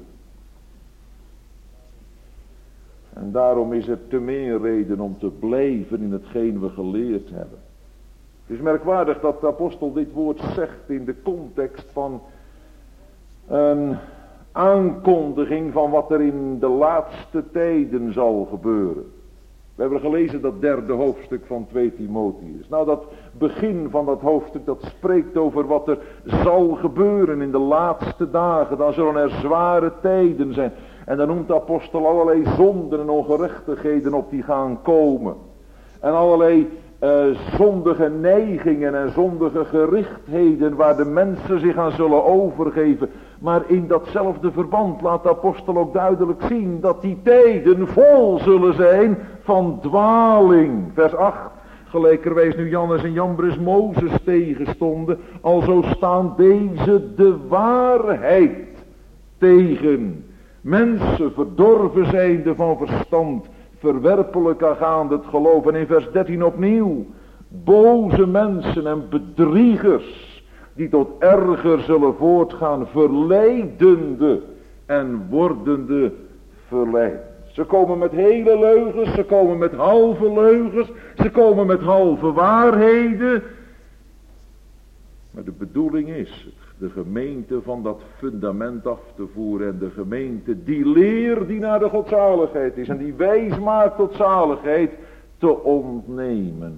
En daarom is er te meer reden om te blijven in hetgeen we geleerd hebben. Het is merkwaardig dat de apostel dit woord zegt in de context van een aankondiging van wat er in de laatste tijden zal gebeuren. We hebben gelezen dat derde hoofdstuk van twee Timotheus. Nou, dat begin van dat hoofdstuk, dat spreekt over wat er zal gebeuren in de laatste dagen. Dan zullen er zware tijden zijn. En dan noemt de apostel allerlei zonden en ongerechtigheden op die gaan komen. En allerlei uh, zondige neigingen en zondige gerichtheden waar de mensen zich aan zullen overgeven. Maar in datzelfde verband laat de apostel ook duidelijk zien dat die tijden vol zullen zijn van dwaling. Vers acht. Gelijkerwijs nu Jannes en Jambres Mozes tegenstonden, alzo staan deze de waarheid tegen. Mensen verdorven zijnde van verstand, verwerpelijk aangaande het geloof. En in vers dertien opnieuw, boze mensen en bedriegers, die tot erger zullen voortgaan, verleidende en wordende verleid. Ze komen met hele leugens, ze komen met halve leugens, ze komen met halve waarheden. Maar de bedoeling is de gemeente van dat fundament af te voeren. En de gemeente die leer die naar de godzaligheid is en die wijs maakt tot zaligheid te ontnemen.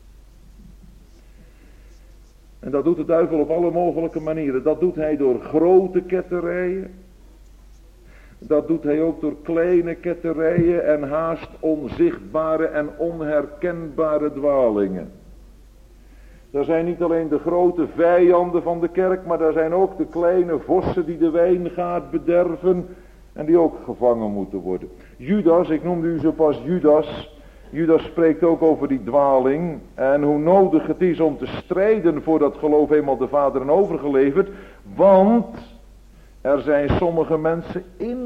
En dat doet de duivel op alle mogelijke manieren. Dat doet hij door grote ketterijen. Dat doet hij ook door kleine ketterijen en haast onzichtbare en onherkenbare dwalingen. Er zijn niet alleen de grote vijanden van de kerk, maar er zijn ook de kleine vossen die de wijngaard bederven en die ook gevangen moeten worden. Judas, ik noemde u zo pas Judas. Judas spreekt ook over die dwaling en hoe nodig het is om te strijden voor dat geloof eenmaal de vaderen overgeleverd. Want er zijn sommige mensen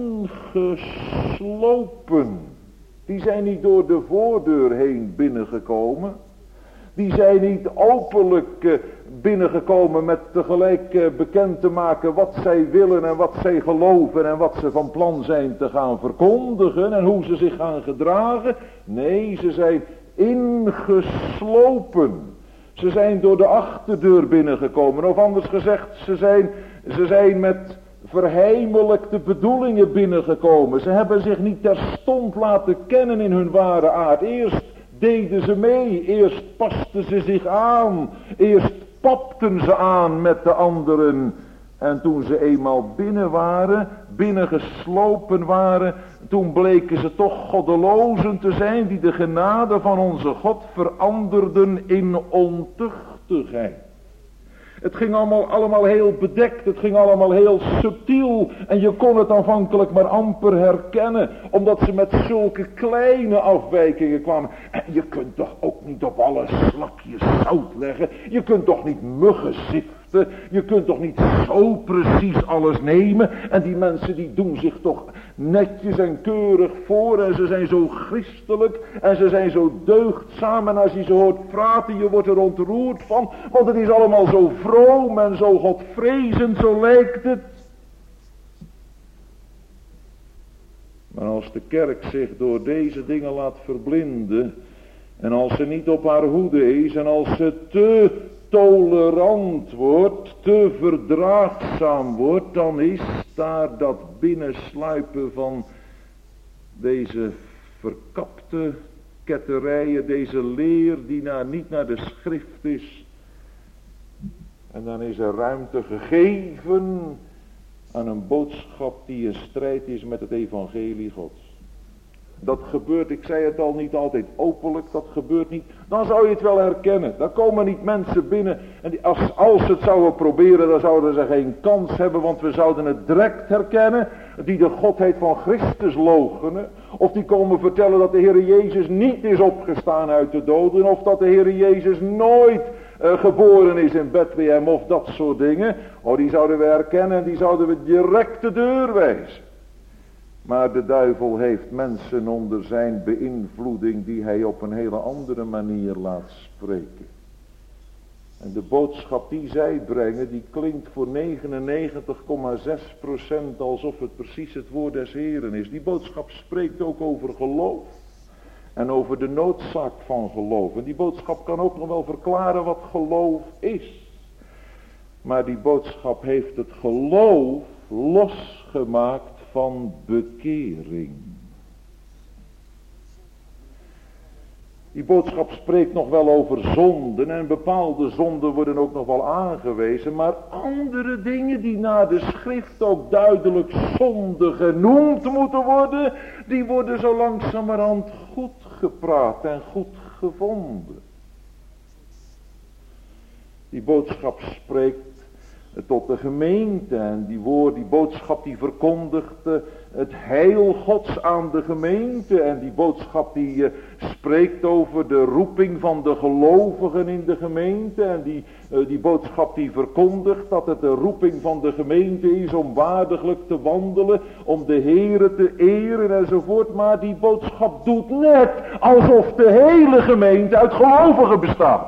ingeslopen. Die zijn niet door de voordeur heen binnengekomen. Die zijn niet openlijk binnengekomen met tegelijk bekend te maken wat zij willen en wat zij geloven en wat ze van plan zijn te gaan verkondigen en hoe ze zich gaan gedragen. Nee, ze zijn ingeslopen. Ze zijn door de achterdeur binnengekomen. Of anders gezegd, ze zijn, ze zijn met verheimelijkte bedoelingen binnengekomen. Ze hebben zich niet terstond laten kennen in hun ware aard. Eerst deden ze mee, eerst pasten ze zich aan, eerst papten ze aan met de anderen. En toen ze eenmaal binnen waren, binnengeslopen waren, toen bleken ze toch goddelozen te zijn die de genade van onze God veranderden in ontuchtigheid. Het ging allemaal, allemaal heel bedekt, het ging allemaal heel subtiel en je kon het aanvankelijk maar amper herkennen, omdat ze met zulke kleine afwijkingen kwamen. En je kunt toch ook niet op alle slakjes zout leggen, je kunt toch niet muggen ziften, je kunt toch niet zo precies alles nemen. En die mensen die doen zich toch netjes en keurig voor en ze zijn zo christelijk en ze zijn zo deugdzaam en als je ze hoort praten, je wordt er ontroerd van, want het is allemaal zo vroom en zo godvrezend, zo lijkt het. Maar als de kerk zich door deze dingen laat verblinden en als ze niet op haar hoede is en als ze te tolerant wordt, te verdraagzaam wordt, dan is daar dat binnensluipen van deze verkapte ketterijen, deze leer die naar, niet naar de schrift is. En dan is er ruimte gegeven aan een boodschap die in strijd is met het evangelie Gods. Dat gebeurt, ik zei het al, niet altijd openlijk, dat gebeurt niet. Dan zou je het wel herkennen. Dan komen niet mensen binnen en die, als, als ze het zouden proberen, dan zouden ze geen kans hebben, want we zouden het direct herkennen, die de godheid van Christus loochenen. Of die komen vertellen dat de Heer Jezus niet is opgestaan uit de doden, of dat de Heer Jezus nooit uh, geboren is in Bethlehem, of dat soort dingen. Oh, die zouden we herkennen en die zouden we direct de deur wijzen. Maar de duivel heeft mensen onder zijn beïnvloeding die hij op een hele andere manier laat spreken. En de boodschap die zij brengen, die klinkt voor negenennegentig komma zes procent alsof het precies het woord des Heren is. Die boodschap spreekt ook over geloof. En over de noodzaak van geloof. En die boodschap kan ook nog wel verklaren wat geloof is. Maar die boodschap heeft het geloof losgemaakt van bekering. Die boodschap spreekt nog wel over zonden en bepaalde zonden worden ook nog wel aangewezen. Maar andere dingen die naar de schrift ook duidelijk zonde genoemd moeten worden, die worden zo langzamerhand goed gepraat en goed gevonden. Die boodschap spreekt tot de gemeente en die woord, die boodschap die verkondigt het heil Gods aan de gemeente en die boodschap die uh, spreekt over de roeping van de gelovigen in de gemeente en die, uh, die boodschap die verkondigt dat het de roeping van de gemeente is om waardiglijk te wandelen, om de Heere te eren enzovoort, maar die boodschap doet net alsof de hele gemeente uit gelovigen bestaat.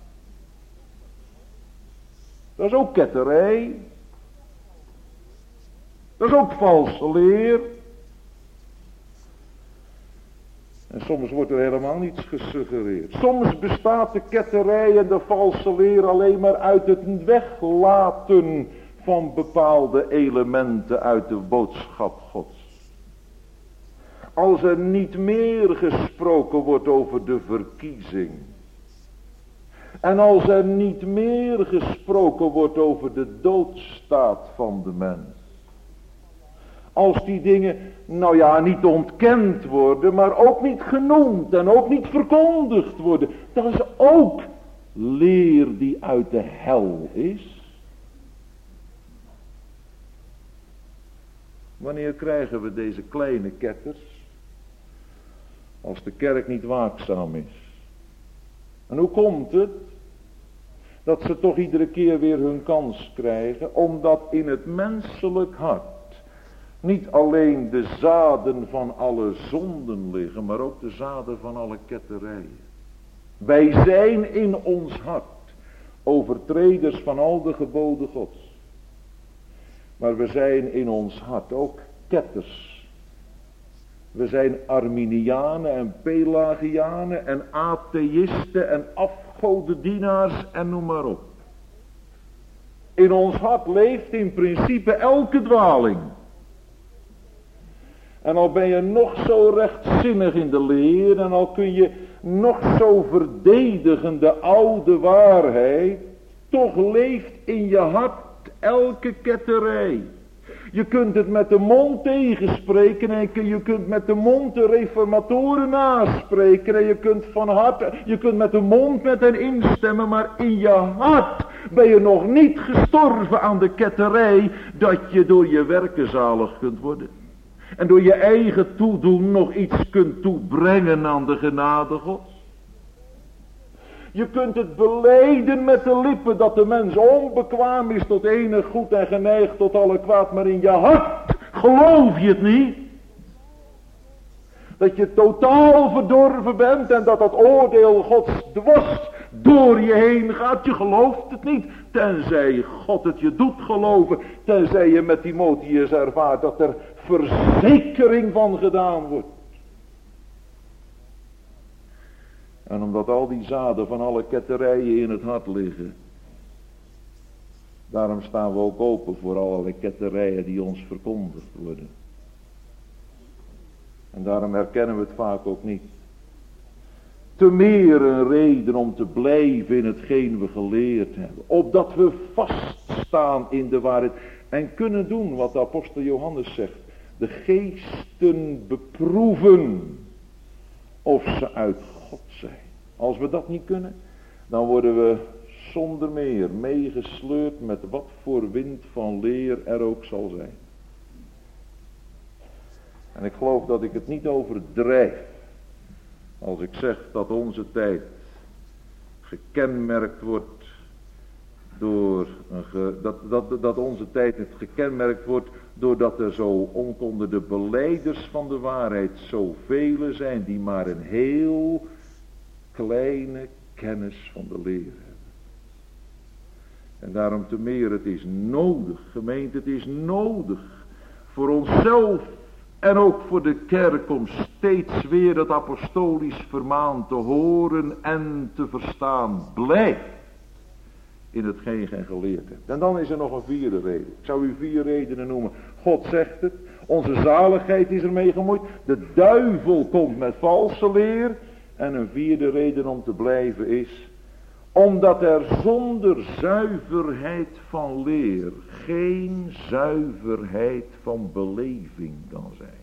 Dat is ook ketterij. Dat is ook valse leer. En soms wordt er helemaal niets gesuggereerd. Soms bestaat de ketterij en de valse leer alleen maar uit het weglaten van bepaalde elementen uit de boodschap Gods. Als er niet meer gesproken wordt over de verkiezing. En als er niet meer gesproken wordt over de doodstaat van de mens. Als die dingen, nou ja, niet ontkend worden, maar ook niet genoemd en ook niet verkondigd worden. Dat is ook leer die uit de hel is. Wanneer krijgen we deze kleine ketters? Als de kerk niet waakzaam is. En hoe komt het dat ze toch iedere keer weer hun kans krijgen? Omdat in het menselijk hart niet alleen de zaden van alle zonden liggen, maar ook de zaden van alle ketterijen. Wij zijn in ons hart overtreders van al de geboden Gods. Maar we zijn in ons hart ook ketters. We zijn Arminianen en Pelagianen en atheïsten en afgodendienaars en noem maar op. In ons hart leeft in principe elke dwaling. En al ben je nog zo rechtzinnig in de leer en al kun je nog zo verdedigen de oude waarheid, toch leeft in je hart elke ketterij. Je kunt het met de mond tegenspreken en je kunt met de mond de reformatoren naspreken en je kunt van harte, je kunt met de mond met hen instemmen, maar in je hart ben je nog niet gestorven aan de ketterij dat je door je werken zalig kunt worden. En door je eigen toedoen nog iets kunt toebrengen aan de genade Gods. Je kunt het belijden met de lippen dat de mens onbekwaam is tot enig goed en geneigd tot alle kwaad. Maar in je hart geloof je het niet. Dat je totaal verdorven bent en dat dat oordeel Gods dwars door je heen gaat. Je gelooft het niet. Tenzij God het je doet geloven. Tenzij je met Timotheus ervaart dat er verzekering van gedaan wordt. En omdat al die zaden van alle ketterijen in het hart liggen. Daarom staan we ook open voor allerlei ketterijen die ons verkondigd worden. En daarom herkennen we het vaak ook niet. Te meer een reden om te blijven in hetgeen we geleerd hebben. Opdat we vaststaan in de waarheid. En kunnen doen wat de apostel Johannes zegt. De geesten beproeven of ze uit God zijn. Als we dat niet kunnen, dan worden we zonder meer meegesleurd met wat voor wind van leer er ook zal zijn. En ik geloof dat ik het niet overdrijf als ik zeg dat onze tijd gekenmerkt wordt door een ge, dat, dat, dat onze tijd het gekenmerkt wordt doordat er zo onder de belijders van de waarheid zoveel zijn die maar een heel kleine kennis van de leer hebben. En daarom te meer, het is nodig, gemeente, het is nodig voor onszelf en ook voor de kerk om steeds weer het apostolisch vermaan te horen en te verstaan. Blijf in hetgeen gij geleerd hebt. En dan is er nog een vierde reden. Ik zou u vier redenen noemen. God zegt het. Onze zaligheid is ermee gemoeid. De duivel komt met valse leer. En een vierde reden om te blijven is, omdat er zonder zuiverheid van leer geen zuiverheid van beleving kan zijn.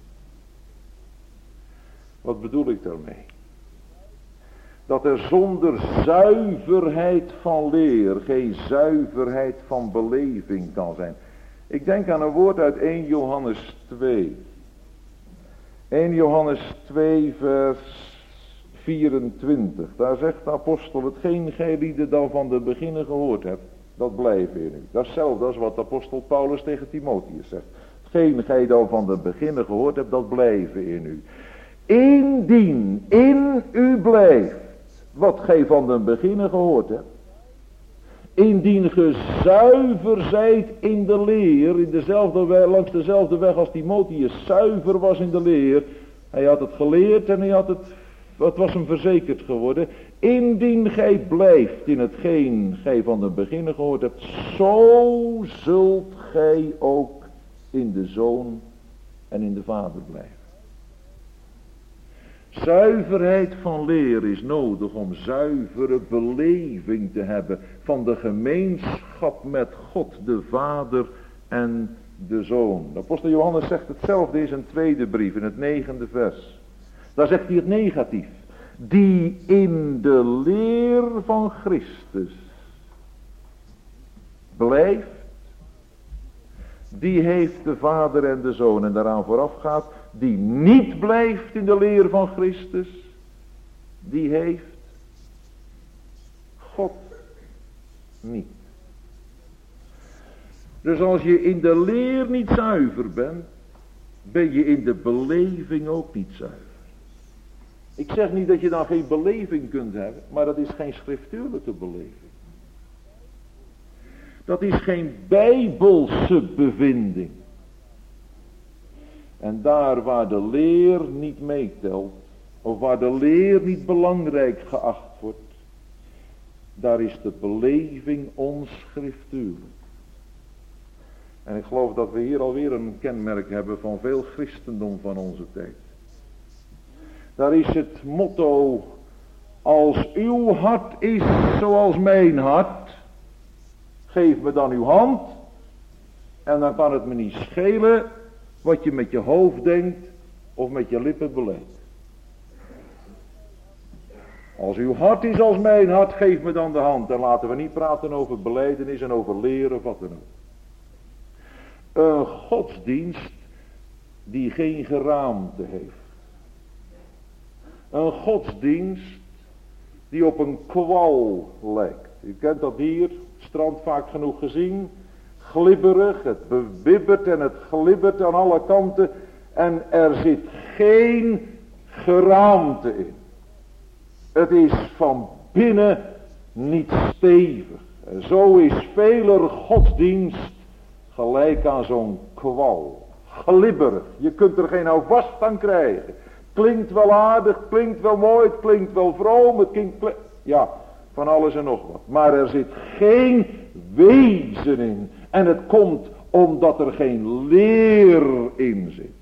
Wat bedoel ik daarmee? Dat er zonder zuiverheid van leer geen zuiverheid van beleving kan zijn. Ik denk aan een woord uit eerste Johannes twee. eerste Johannes twee vers vierentwintig. Daar zegt de apostel, hetgeen gij lieden dan van de beginnen gehoord hebt, dat blijft in u. Dat is hetzelfde als wat de apostel Paulus tegen Timotheus zegt. Hetgeen gij dan van de beginnen gehoord hebt, dat blijft in u. Indien in u blijft wat gij van de beginnen gehoord hebt, indien ge zuiver zijt in de leer, in dezelfde weg, langs dezelfde weg als Timotheus zuiver was in de leer, hij had het geleerd en hij had het, het was hem verzekerd geworden, indien gij blijft in hetgeen gij van de beginnen gehoord hebt, zo zult gij ook in de Zoon en in de Vader blijven. Zuiverheid van leer is nodig om zuivere beleving te hebben van de gemeenschap met God de Vader en de Zoon. De apostel Johannes zegt hetzelfde in zijn tweede brief, in het negende vers. Daar zegt hij het negatief. Die in de leer van Christus blijft, die heeft de Vader en de Zoon. En daaraan vooraf gaat, die niet blijft in de leer van Christus, die heeft God niet. Dus als je in de leer niet zuiver bent, ben je in de beleving ook niet zuiver. Ik zeg niet dat je dan geen beleving kunt hebben, maar dat is geen schriftuurlijke beleving. Dat is geen bijbelse bevinding. En daar waar de leer niet meetelt, of waar de leer niet belangrijk geacht wordt, daar is de beleving onschriftuurlijk. En ik geloof dat we hier alweer een kenmerk hebben van veel christendom van onze tijd. Daar is het motto, als uw hart is zoals mijn hart, geef me dan uw hand, en dan kan het me niet schelen wat je met je hoofd denkt of met je lippen beleeft. Als uw hart is als mijn hart, geef me dan de hand. En laten we niet praten over belijdenis en over leren of wat dan ook. Een godsdienst die geen geraamte heeft. Een godsdienst die op een kwal lijkt. U kent dat hier, strand vaak genoeg gezien. Glibberig, het bebibbert en het glibbert aan alle kanten. En er zit geen geraamte in. Het is van binnen niet stevig. En zo is veler godsdienst gelijk aan zo'n kwal. Glibberig. Je kunt er geen houvast aan krijgen. Klinkt wel aardig, klinkt wel mooi, het klinkt wel vroom, het klinkt... Ja, van alles en nog wat. Maar er zit geen wezen in. En het komt omdat er geen leer in zit.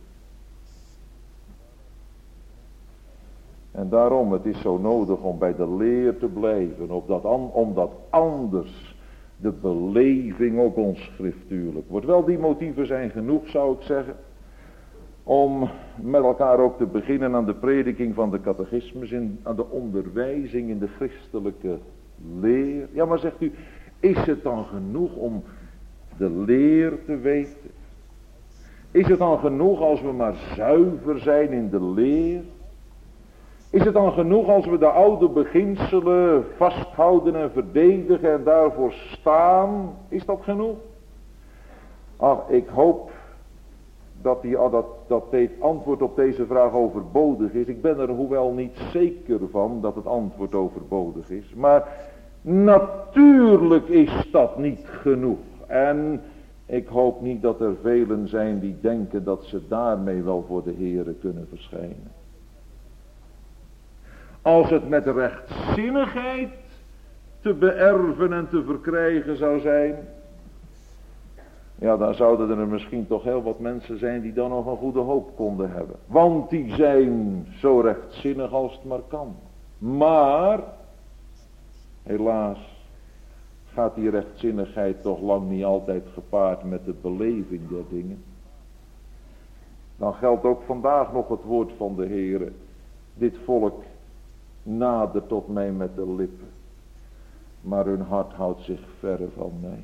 En daarom, het is zo nodig om bij de leer te blijven. Omdat, omdat anders de beleving ook onschriftuurlijk wordt. Wel, die motieven zijn genoeg, zou ik zeggen. Om met elkaar ook te beginnen aan de prediking van de catechismus. In, aan de onderwijzing in de christelijke leer. Ja, maar zegt u, is het dan genoeg om de leer te weten? Is het dan genoeg als we maar zuiver zijn in de leer? Is het dan genoeg als we de oude beginselen vasthouden en verdedigen en daarvoor staan? Is dat genoeg? Ach, ik hoop dat, die, dat, dat het antwoord op deze vraag overbodig is. Ik ben er hoewel niet zeker van dat het antwoord overbodig is. Maar natuurlijk is dat niet genoeg. En ik hoop niet dat er velen zijn die denken dat ze daarmee wel voor de Heere kunnen verschijnen. Als het met rechtzinnigheid te beërven en te verkrijgen zou zijn. Ja, dan zouden er misschien toch heel wat mensen zijn die dan nog een goede hoop konden hebben. Want die zijn zo rechtzinnig als het maar kan. Maar, helaas, gaat die rechtzinnigheid toch lang niet altijd gepaard met de beleving der dingen. Dan geldt ook vandaag nog het woord van de Heere. Dit volk nadert tot mij met de lippen, maar hun hart houdt zich verre van mij.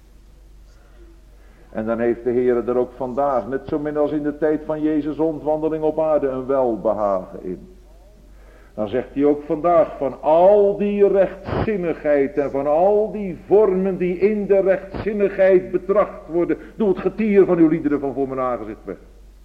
En dan heeft de Heere er ook vandaag, net zo min als in de tijd van Jezus' rondwandeling op aarde, een welbehagen in. Dan zegt hij ook vandaag van al die rechtzinnigheid en van al die vormen die in de rechtzinnigheid betracht worden, doe het getier van uw liederen van voor mijn aangezicht weg.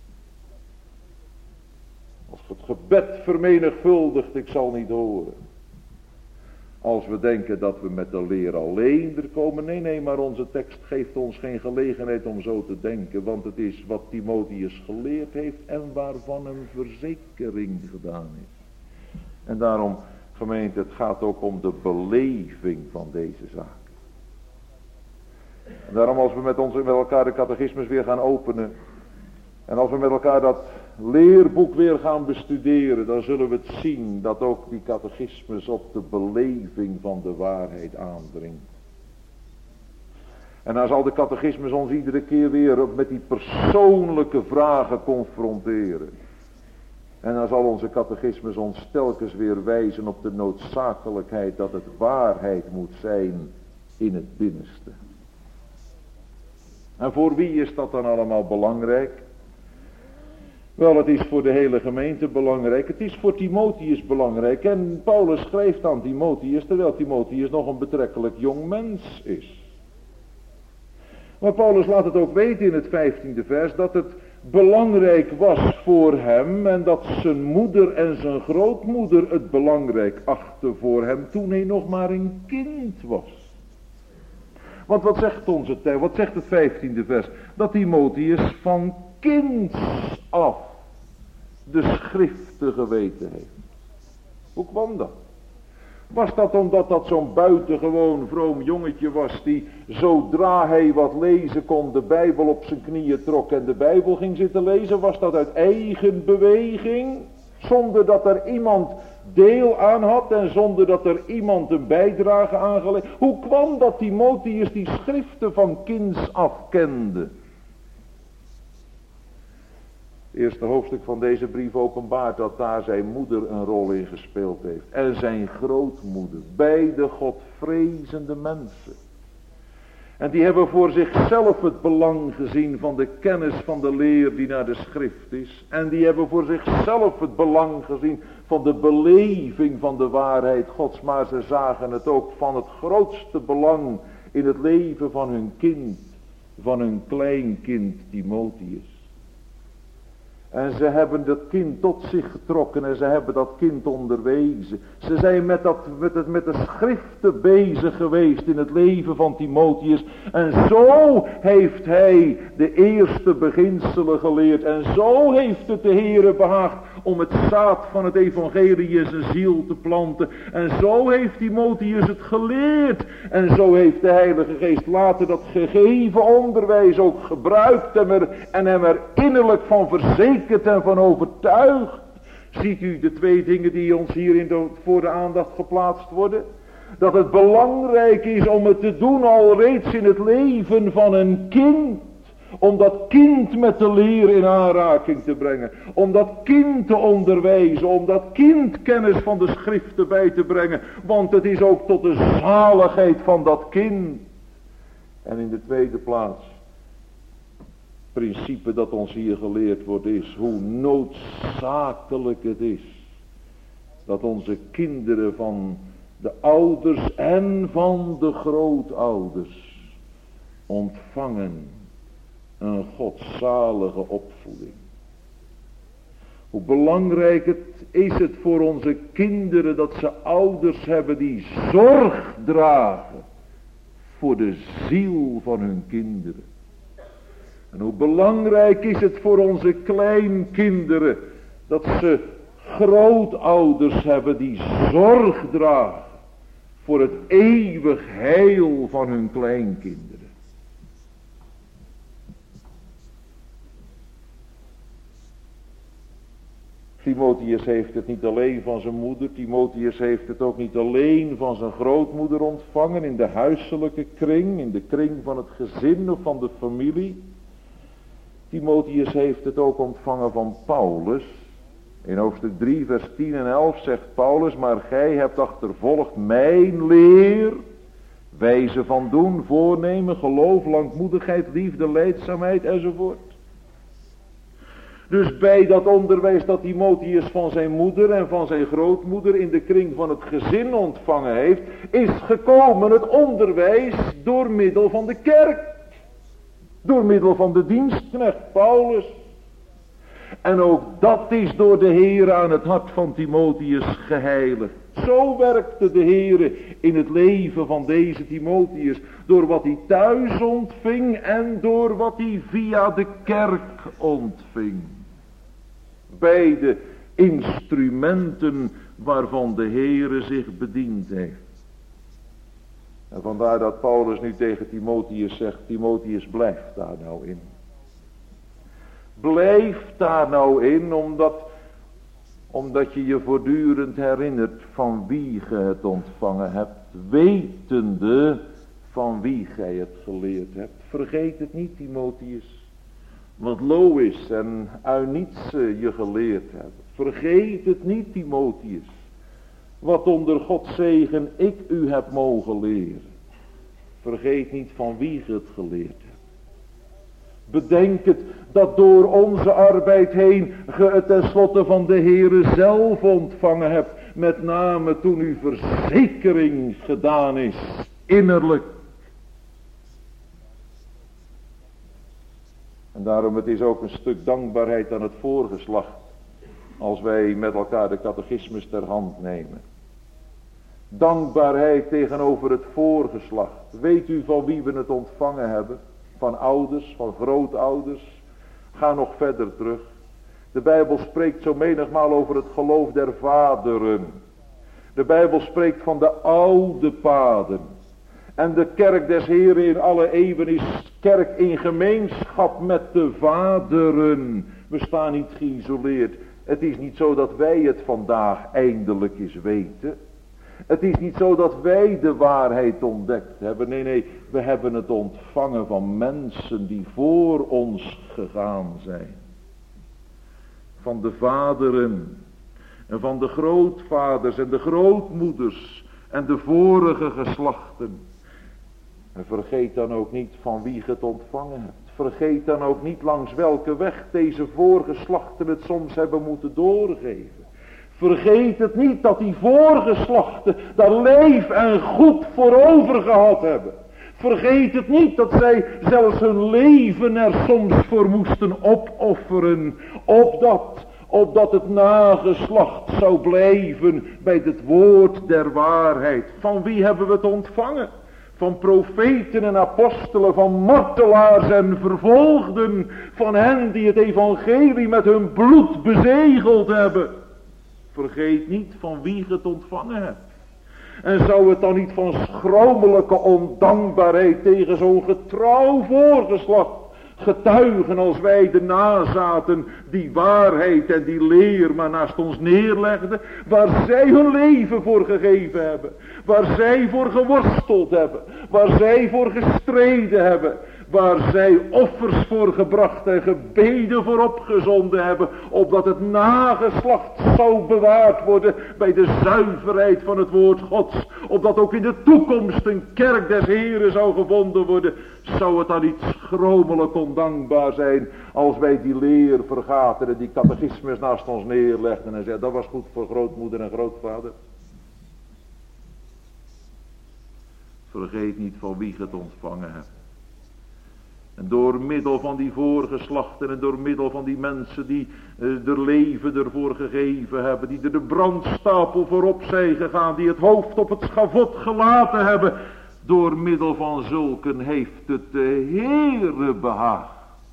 Als het gebed vermenigvuldigt, ik zal niet horen. Als we denken dat we met de leer alleen er komen. Nee, nee, maar onze tekst geeft ons geen gelegenheid om zo te denken. Want het is wat Timotheus geleerd heeft en waarvan een verzekering gedaan is. En daarom, gemeente, het gaat ook om de beleving van deze zaak. En daarom als we met, ons, met elkaar de catechismus weer gaan openen. En als we met elkaar dat leerboek weer gaan bestuderen, dan zullen we het zien dat ook die catechismus op de beleving van de waarheid aandringt. En dan zal de catechismus ons iedere keer weer met die persoonlijke vragen confronteren. En dan zal onze catechismus ons telkens weer wijzen op de noodzakelijkheid dat het waarheid moet zijn in het binnenste. En voor wie is dat dan allemaal belangrijk? Wel, het is voor de hele gemeente belangrijk. Het is voor Timotheus belangrijk. En Paulus schrijft aan Timotheus, terwijl Timotheus nog een betrekkelijk jong mens is. Maar Paulus laat het ook weten in het vijftiende vers, dat het belangrijk was voor hem en dat zijn moeder en zijn grootmoeder het belangrijk achtten voor hem toen hij nog maar een kind was. Want wat zegt onze tekst, wat zegt het vijftiende vers? Dat Timotheus van kinds af de schriften geweten heeft. Hoe kwam dat? Was dat omdat dat zo'n buitengewoon vroom jongetje was die zodra hij wat lezen kon de Bijbel op zijn knieën trok en de Bijbel ging zitten lezen? Was dat uit eigen beweging? Zonder dat er iemand deel aan had en zonder dat er iemand een bijdrage aangelegd? Hoe kwam dat Timotheus die schriften van kinds af kende? Het eerste hoofdstuk van deze brief openbaart dat daar zijn moeder een rol in gespeeld heeft. En zijn grootmoeder. Beide godvrezende mensen. En die hebben voor zichzelf het belang gezien van de kennis van de leer die naar de schrift is. En die hebben voor zichzelf het belang gezien van de beleving van de waarheid Gods. Maar ze zagen het ook van het grootste belang in het leven van hun kind. Van hun kleinkind Timotheus. En ze hebben dat kind tot zich getrokken en ze hebben dat kind onderwezen. Ze zijn met, dat, met, het, met de schriften bezig geweest in het leven van Timotheus. En zo heeft hij de eerste beginselen geleerd. En zo heeft het de Heere behaagd om het zaad van het evangelie in zijn ziel te planten. En zo heeft Timotheus het geleerd. En zo heeft de Heilige Geest later dat gegeven onderwijs ook gebruikt en, er, en hem er innerlijk van verzekerd en van overtuigd. Ziet u de twee dingen die ons hier in de, voor de aandacht geplaatst worden? Dat het belangrijk is om het te doen al reeds in het leven van een kind. Om dat kind met de leer in aanraking te brengen. Om dat kind te onderwijzen. Om dat kind kennis van de schriften bij te brengen. Want het is ook tot de zaligheid van dat kind. En in de tweede plaats. Het principe dat ons hier geleerd wordt is hoe noodzakelijk het is. Dat onze kinderen van de ouders en van de grootouders ontvangen een godzalige opvoeding. Hoe belangrijk het is het voor onze kinderen dat ze ouders hebben die zorg dragen voor de ziel van hun kinderen. En hoe belangrijk is het voor onze kleinkinderen dat ze grootouders hebben die zorg dragen voor het eeuwig heil van hun kleinkinderen. Timotheus heeft het niet alleen van zijn moeder, Timotheus heeft het ook niet alleen van zijn grootmoeder ontvangen in de huiselijke kring, in de kring van het gezin of van de familie. Timotheus heeft het ook ontvangen van Paulus. In hoofdstuk drie vers tien en elf zegt Paulus, maar gij hebt achtervolgd mijn leer, wijze van doen, voornemen, geloof, langmoedigheid, liefde, lijdzaamheid enzovoort. Dus bij dat onderwijs dat Timotheus van zijn moeder en van zijn grootmoeder in de kring van het gezin ontvangen heeft, is gekomen het onderwijs door middel van de kerk. Door middel van de dienstknecht Paulus. En ook dat is door de Heer aan het hart van Timotheus geheiligd. Zo werkte de Heer in het leven van deze Timotheus. Door wat hij thuis ontving en door wat hij via de kerk ontving. Beide instrumenten waarvan de Heer zich bediend heeft. En vandaar dat Paulus nu tegen Timotheus zegt, Timotheus, blijf daar nou in. Blijf daar nou in, omdat, omdat je je voortdurend herinnert van wie je het ontvangen hebt. Wetende van wie gij het geleerd hebt. Vergeet het niet, Timotheus. Wat Lois en Eunice je geleerd hebben. Vergeet het niet, Timotheus. Wat onder Gods zegen ik u heb mogen leren. Vergeet niet van wie je het geleerd hebt. Bedenk het dat door onze arbeid heen ge het tenslotte van de Heere zelf ontvangen hebt. Met name toen uw verzekering gedaan is, innerlijk. En daarom het is ook een stuk dankbaarheid aan het voorgeslacht. Als wij met elkaar de catechismus ter hand nemen. Dankbaarheid tegenover het voorgeslacht. Weet u van wie we het ontvangen hebben? Van ouders, van grootouders. Ga nog verder terug. De Bijbel spreekt zo menigmaal over het geloof der vaderen. De Bijbel spreekt van de oude paden. En de kerk des Heren in alle eeuwen is kerk in gemeenschap met de vaderen. We staan niet geïsoleerd. Het is niet zo dat wij het vandaag eindelijk eens weten. Het is niet zo dat wij de waarheid ontdekt hebben. Nee, nee, we hebben het ontvangen van mensen die voor ons gegaan zijn. Van de vaderen en van de grootvaders en de grootmoeders en de vorige geslachten. En vergeet dan ook niet van wie je het ontvangen hebt. Vergeet dan ook niet langs welke weg deze voorgeslachten het soms hebben moeten doorgeven. Vergeet het niet dat die voorgeslachten daar leef en goed voor over gehad hebben. Vergeet het niet dat zij zelfs hun leven er soms voor moesten opofferen. Opdat, opdat het nageslacht zou blijven bij het woord der waarheid. Van wie hebben we het ontvangen? Van profeten en apostelen, van martelaars en vervolgden. Van hen die het evangelie met hun bloed bezegeld hebben. Vergeet niet van wie je het ontvangen hebt. En zou het dan niet van schromelijke ondankbaarheid tegen zo'n getrouw voorgeslacht getuigen als wij de nazaten die waarheid en die leer maar naast ons neerlegden, waar zij hun leven voor gegeven hebben, waar zij voor geworsteld hebben, waar zij voor gestreden hebben, waar zij offers voor gebracht en gebeden voor opgezonden hebben, opdat het nageslacht zou bewaard worden bij de zuiverheid van het woord Gods, opdat ook in de toekomst een kerk des Heren zou gevonden worden. Zou het dan niet schromelijk ondankbaar zijn als wij die leer vergaten en die catechismus naast ons neerlegden en zeiden, dat was goed voor grootmoeder en grootvader. Vergeet niet van wie je het ontvangen hebt. En door middel van die voorgeslachten en door middel van die mensen die uh, er leven ervoor gegeven hebben, die er de brandstapel voorop zijn gegaan, die het hoofd op het schavot gelaten hebben, door middel van zulken heeft het de Heere behaagd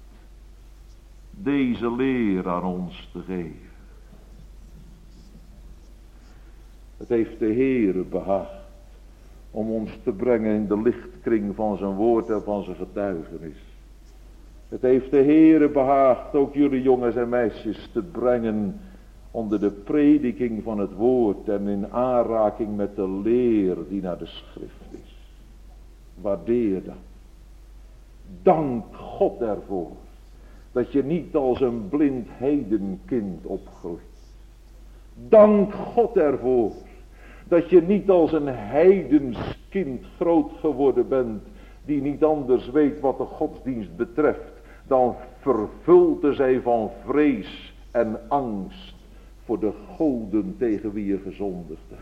deze leer aan ons te geven. Het heeft de Heere behaagd om ons te brengen in de lichtkring van zijn woord en van zijn getuigenis. Het heeft de Heere behaagd ook jullie jongens en meisjes te brengen onder de prediking van het woord en in aanraking met de leer die naar de schrift is. Waardeer dat. Dank God ervoor dat je niet als een blind heidenkind opgroeit. Dank God ervoor dat je niet als een heidens kind groot geworden bent, die niet anders weet wat de godsdienst betreft dan vervuld te zijn van vrees en angst voor de goden tegen wie je gezondigd hebt.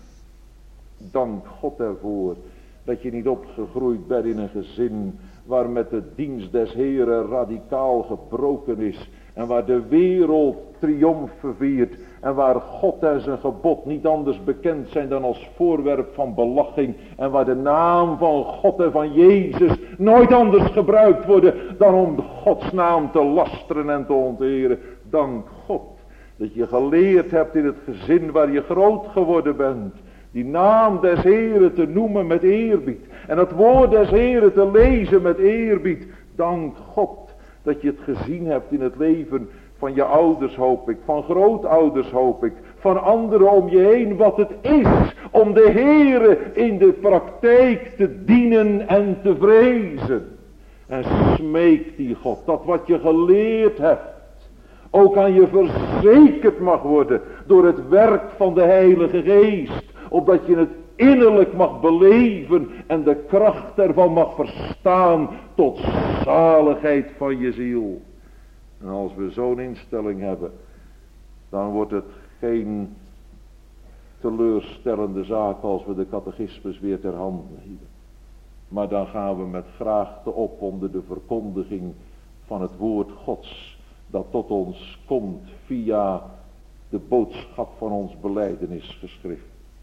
Dank God ervoor dat je niet opgegroeid bent in een gezin waar met de dienst des Heren radicaal gebroken is en waar de wereld triomfen viert en waar God en zijn gebod niet anders bekend zijn dan als voorwerp van belaching en waar de naam van God en van Jezus nooit anders gebruikt worden dan om Gods naam te lasteren en te onteren. Dank God dat je geleerd hebt in het gezin waar je groot geworden bent, die naam des Heren te noemen met eerbied en het woord des Heren te lezen met eerbied. Dank God dat je het gezien hebt in het leven van je ouders, hoop ik, van grootouders, hoop ik, van anderen om je heen, wat het is om de Heere in de praktijk te dienen en te vrezen. En smeek die God dat wat je geleerd hebt ook aan je verzekerd mag worden door het werk van de Heilige Geest, opdat je het innerlijk mag beleven en de kracht ervan mag verstaan tot zaligheid van je ziel. En als we zo'n instelling hebben, dan wordt het geen teleurstellende zaak als we de catechismus weer ter hand nemen. Maar dan gaan we met graagte op onder de verkondiging van het woord Gods, dat tot ons komt via de boodschap van ons belijdenisgeschrift.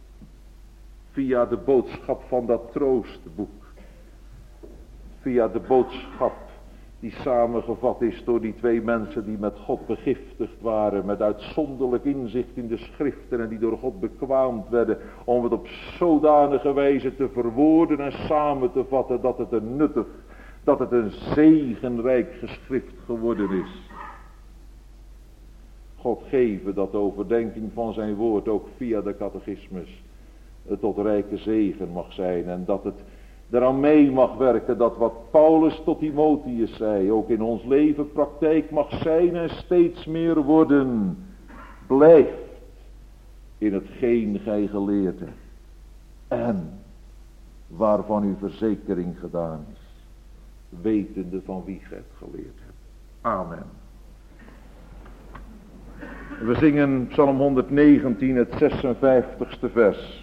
Via de boodschap van dat troostboek. Via de boodschap die samengevat is door die twee mensen die met God begiftigd waren, met uitzonderlijk inzicht in de schriften en die door God bekwaamd werden om het op zodanige wijze te verwoorden en samen te vatten dat het een nuttig, dat het een zegenrijk geschrift geworden is. God geven dat de overdenking van zijn woord ook via de catechismus tot rijke zegen mag zijn en dat het eraan mee mag werken dat wat Paulus tot Timotheus zei ook in ons leven praktijk mag zijn en steeds meer worden. Blijf in hetgeen gij geleerd hebt en waarvan uw verzekering gedaan is, wetende van wie gij het geleerd hebt. Amen. We zingen Psalm honderdnegentien, het zesenvijftigste vers.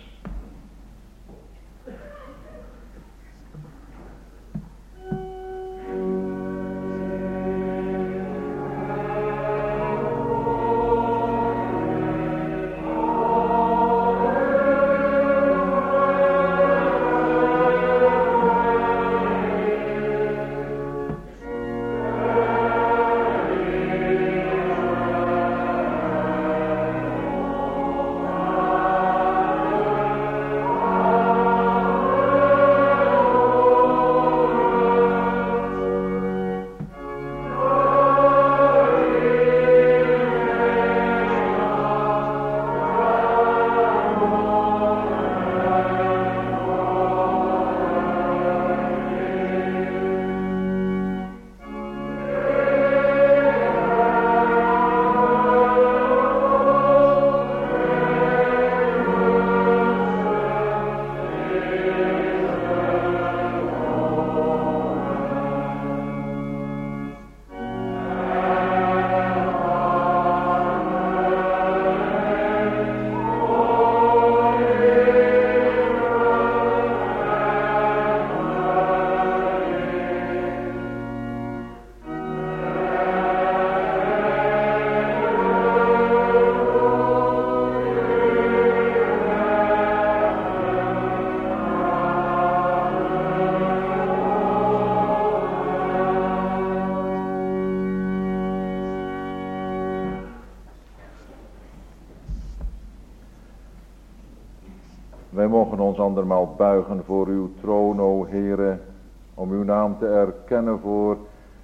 mogen ons andermaal buigen voor uw troon, o Heere, om uw naam te erkennen voor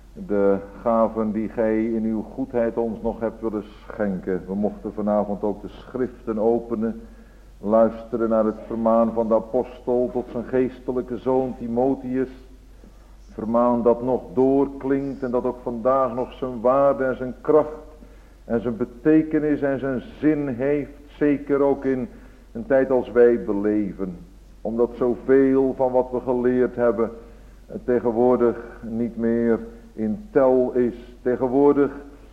de gaven die gij in uw goedheid ons nog hebt willen schenken. We mochten vanavond ook de schriften openen, luisteren naar het vermaan van de apostel tot zijn geestelijke zoon Timotheus. Vermaan dat nog doorklinkt en dat ook vandaag nog zijn waarde en zijn kracht en zijn betekenis en zijn zin heeft. Zeker ook in een tijd als wij beleven. Omdat zoveel van wat we geleerd hebben tegenwoordig niet meer in tel is. Tegenwoordig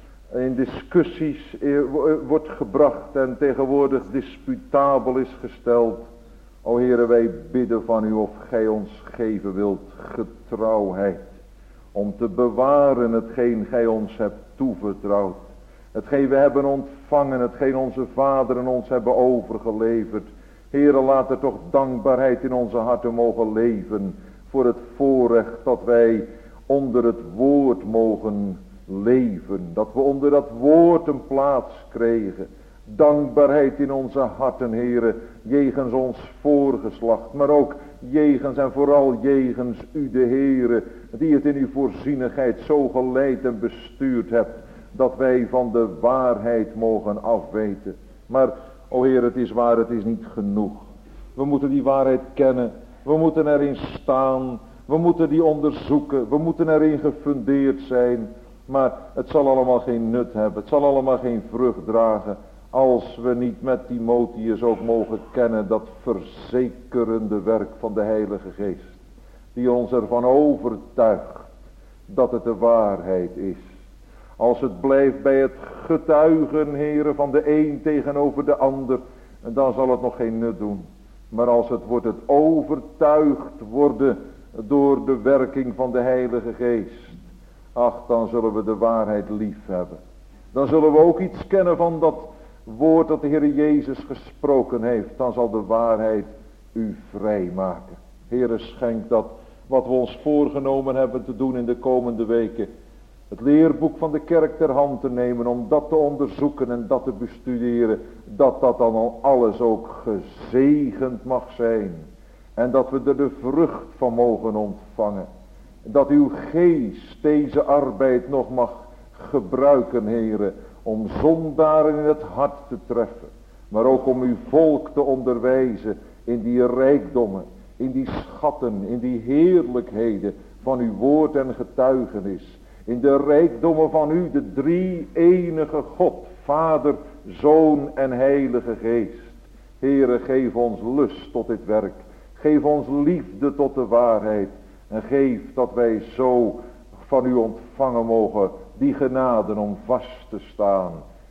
in discussies wordt gebracht en tegenwoordig disputabel is gesteld. O Heere, wij bidden van u of gij ons geven wilt getrouwheid. Om te bewaren hetgeen gij ons hebt toevertrouwd. Hetgeen we hebben ontvangen, hetgeen onze vaderen ons hebben overgeleverd. Heere, laat er toch dankbaarheid in onze harten mogen leven. Voor het voorrecht dat wij onder het woord mogen leven. Dat we onder dat woord een plaats kregen. Dankbaarheid in onze harten, Heere, jegens ons voorgeslacht. Maar ook jegens en vooral jegens u, de Heere, die het in uw voorzienigheid zo geleid en bestuurd hebt. Dat wij van de waarheid mogen afweten. Maar, o Heer, het is waar, het is niet genoeg. We moeten die waarheid kennen. We moeten erin staan. We moeten die onderzoeken. We moeten erin gefundeerd zijn. Maar het zal allemaal geen nut hebben. Het zal allemaal geen vrucht dragen. Als we niet met Timotheus ook mogen kennen dat verzekerende werk van de Heilige Geest. Die ons ervan overtuigt dat het de waarheid is. Als het blijft bij het getuigen, Heere, van de een tegenover de ander, dan zal het nog geen nut doen. Maar als het wordt het overtuigd worden door de werking van de Heilige Geest, ach, dan zullen we de waarheid lief hebben. Dan zullen we ook iets kennen van dat woord dat de Heer Jezus gesproken heeft. Dan zal de waarheid u vrijmaken. Heere, schenk dat wat we ons voorgenomen hebben te doen in de komende weken. Het leerboek van de kerk ter hand te nemen om dat te onderzoeken en dat te bestuderen. Dat dat dan al alles ook gezegend mag zijn. En dat we er de vrucht van mogen ontvangen. Dat uw geest deze arbeid nog mag gebruiken, Heere. Om zondaren in het hart te treffen. Maar ook om uw volk te onderwijzen in die rijkdommen. In die schatten, in die heerlijkheden van uw woord en getuigenis. In de rijkdommen van u, de drie enige God, Vader, Zoon en Heilige Geest. Heere, geef ons lust tot dit werk. Geef ons liefde tot de waarheid. En geef dat wij zo van u ontvangen mogen die genade om vast te staan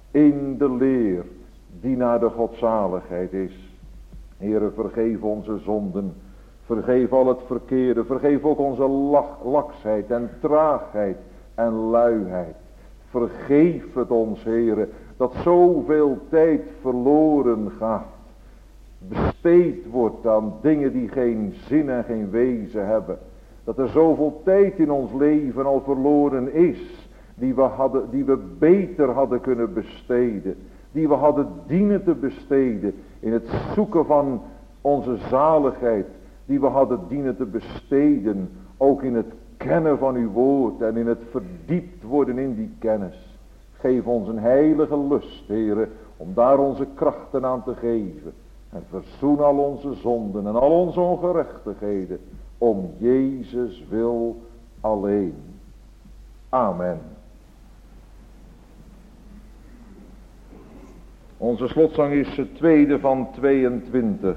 in de leer die naar de godzaligheid is. Heere, vergeef onze zonden. Vergeef al het verkeerde. Vergeef ook onze lach, laksheid en traagheid en luiheid. Vergeef het ons, Heere, dat zoveel tijd verloren gaat. Besteed wordt aan dingen die geen zin en geen wezen hebben. Dat er zoveel tijd in ons leven al verloren is. Die we, hadden, die we beter hadden kunnen besteden. Die we hadden dienen te besteden. In het zoeken van onze zaligheid. Die we hadden dienen te besteden. Ook in het kennen van uw woord. En in het verdiept worden in die kennis. Geef ons een heilige lust, Heere. Om daar onze krachten aan te geven. En verzoen al onze zonden en al onze ongerechtigheden. Om Jezus wil alleen. Amen. Onze slotzang is het tweede van tweeëntwintig.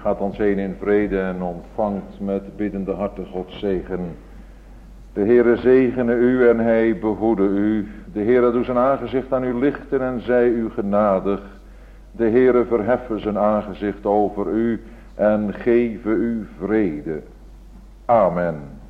Gaat ons heen in vrede en ontvangt met biddende harten Gods zegen. De Heere zegene u en hij behoede u. De Heere doe zijn aangezicht aan u lichten en zij u genadig. De Heere verheffen zijn aangezicht over u en geven u vrede. Amen.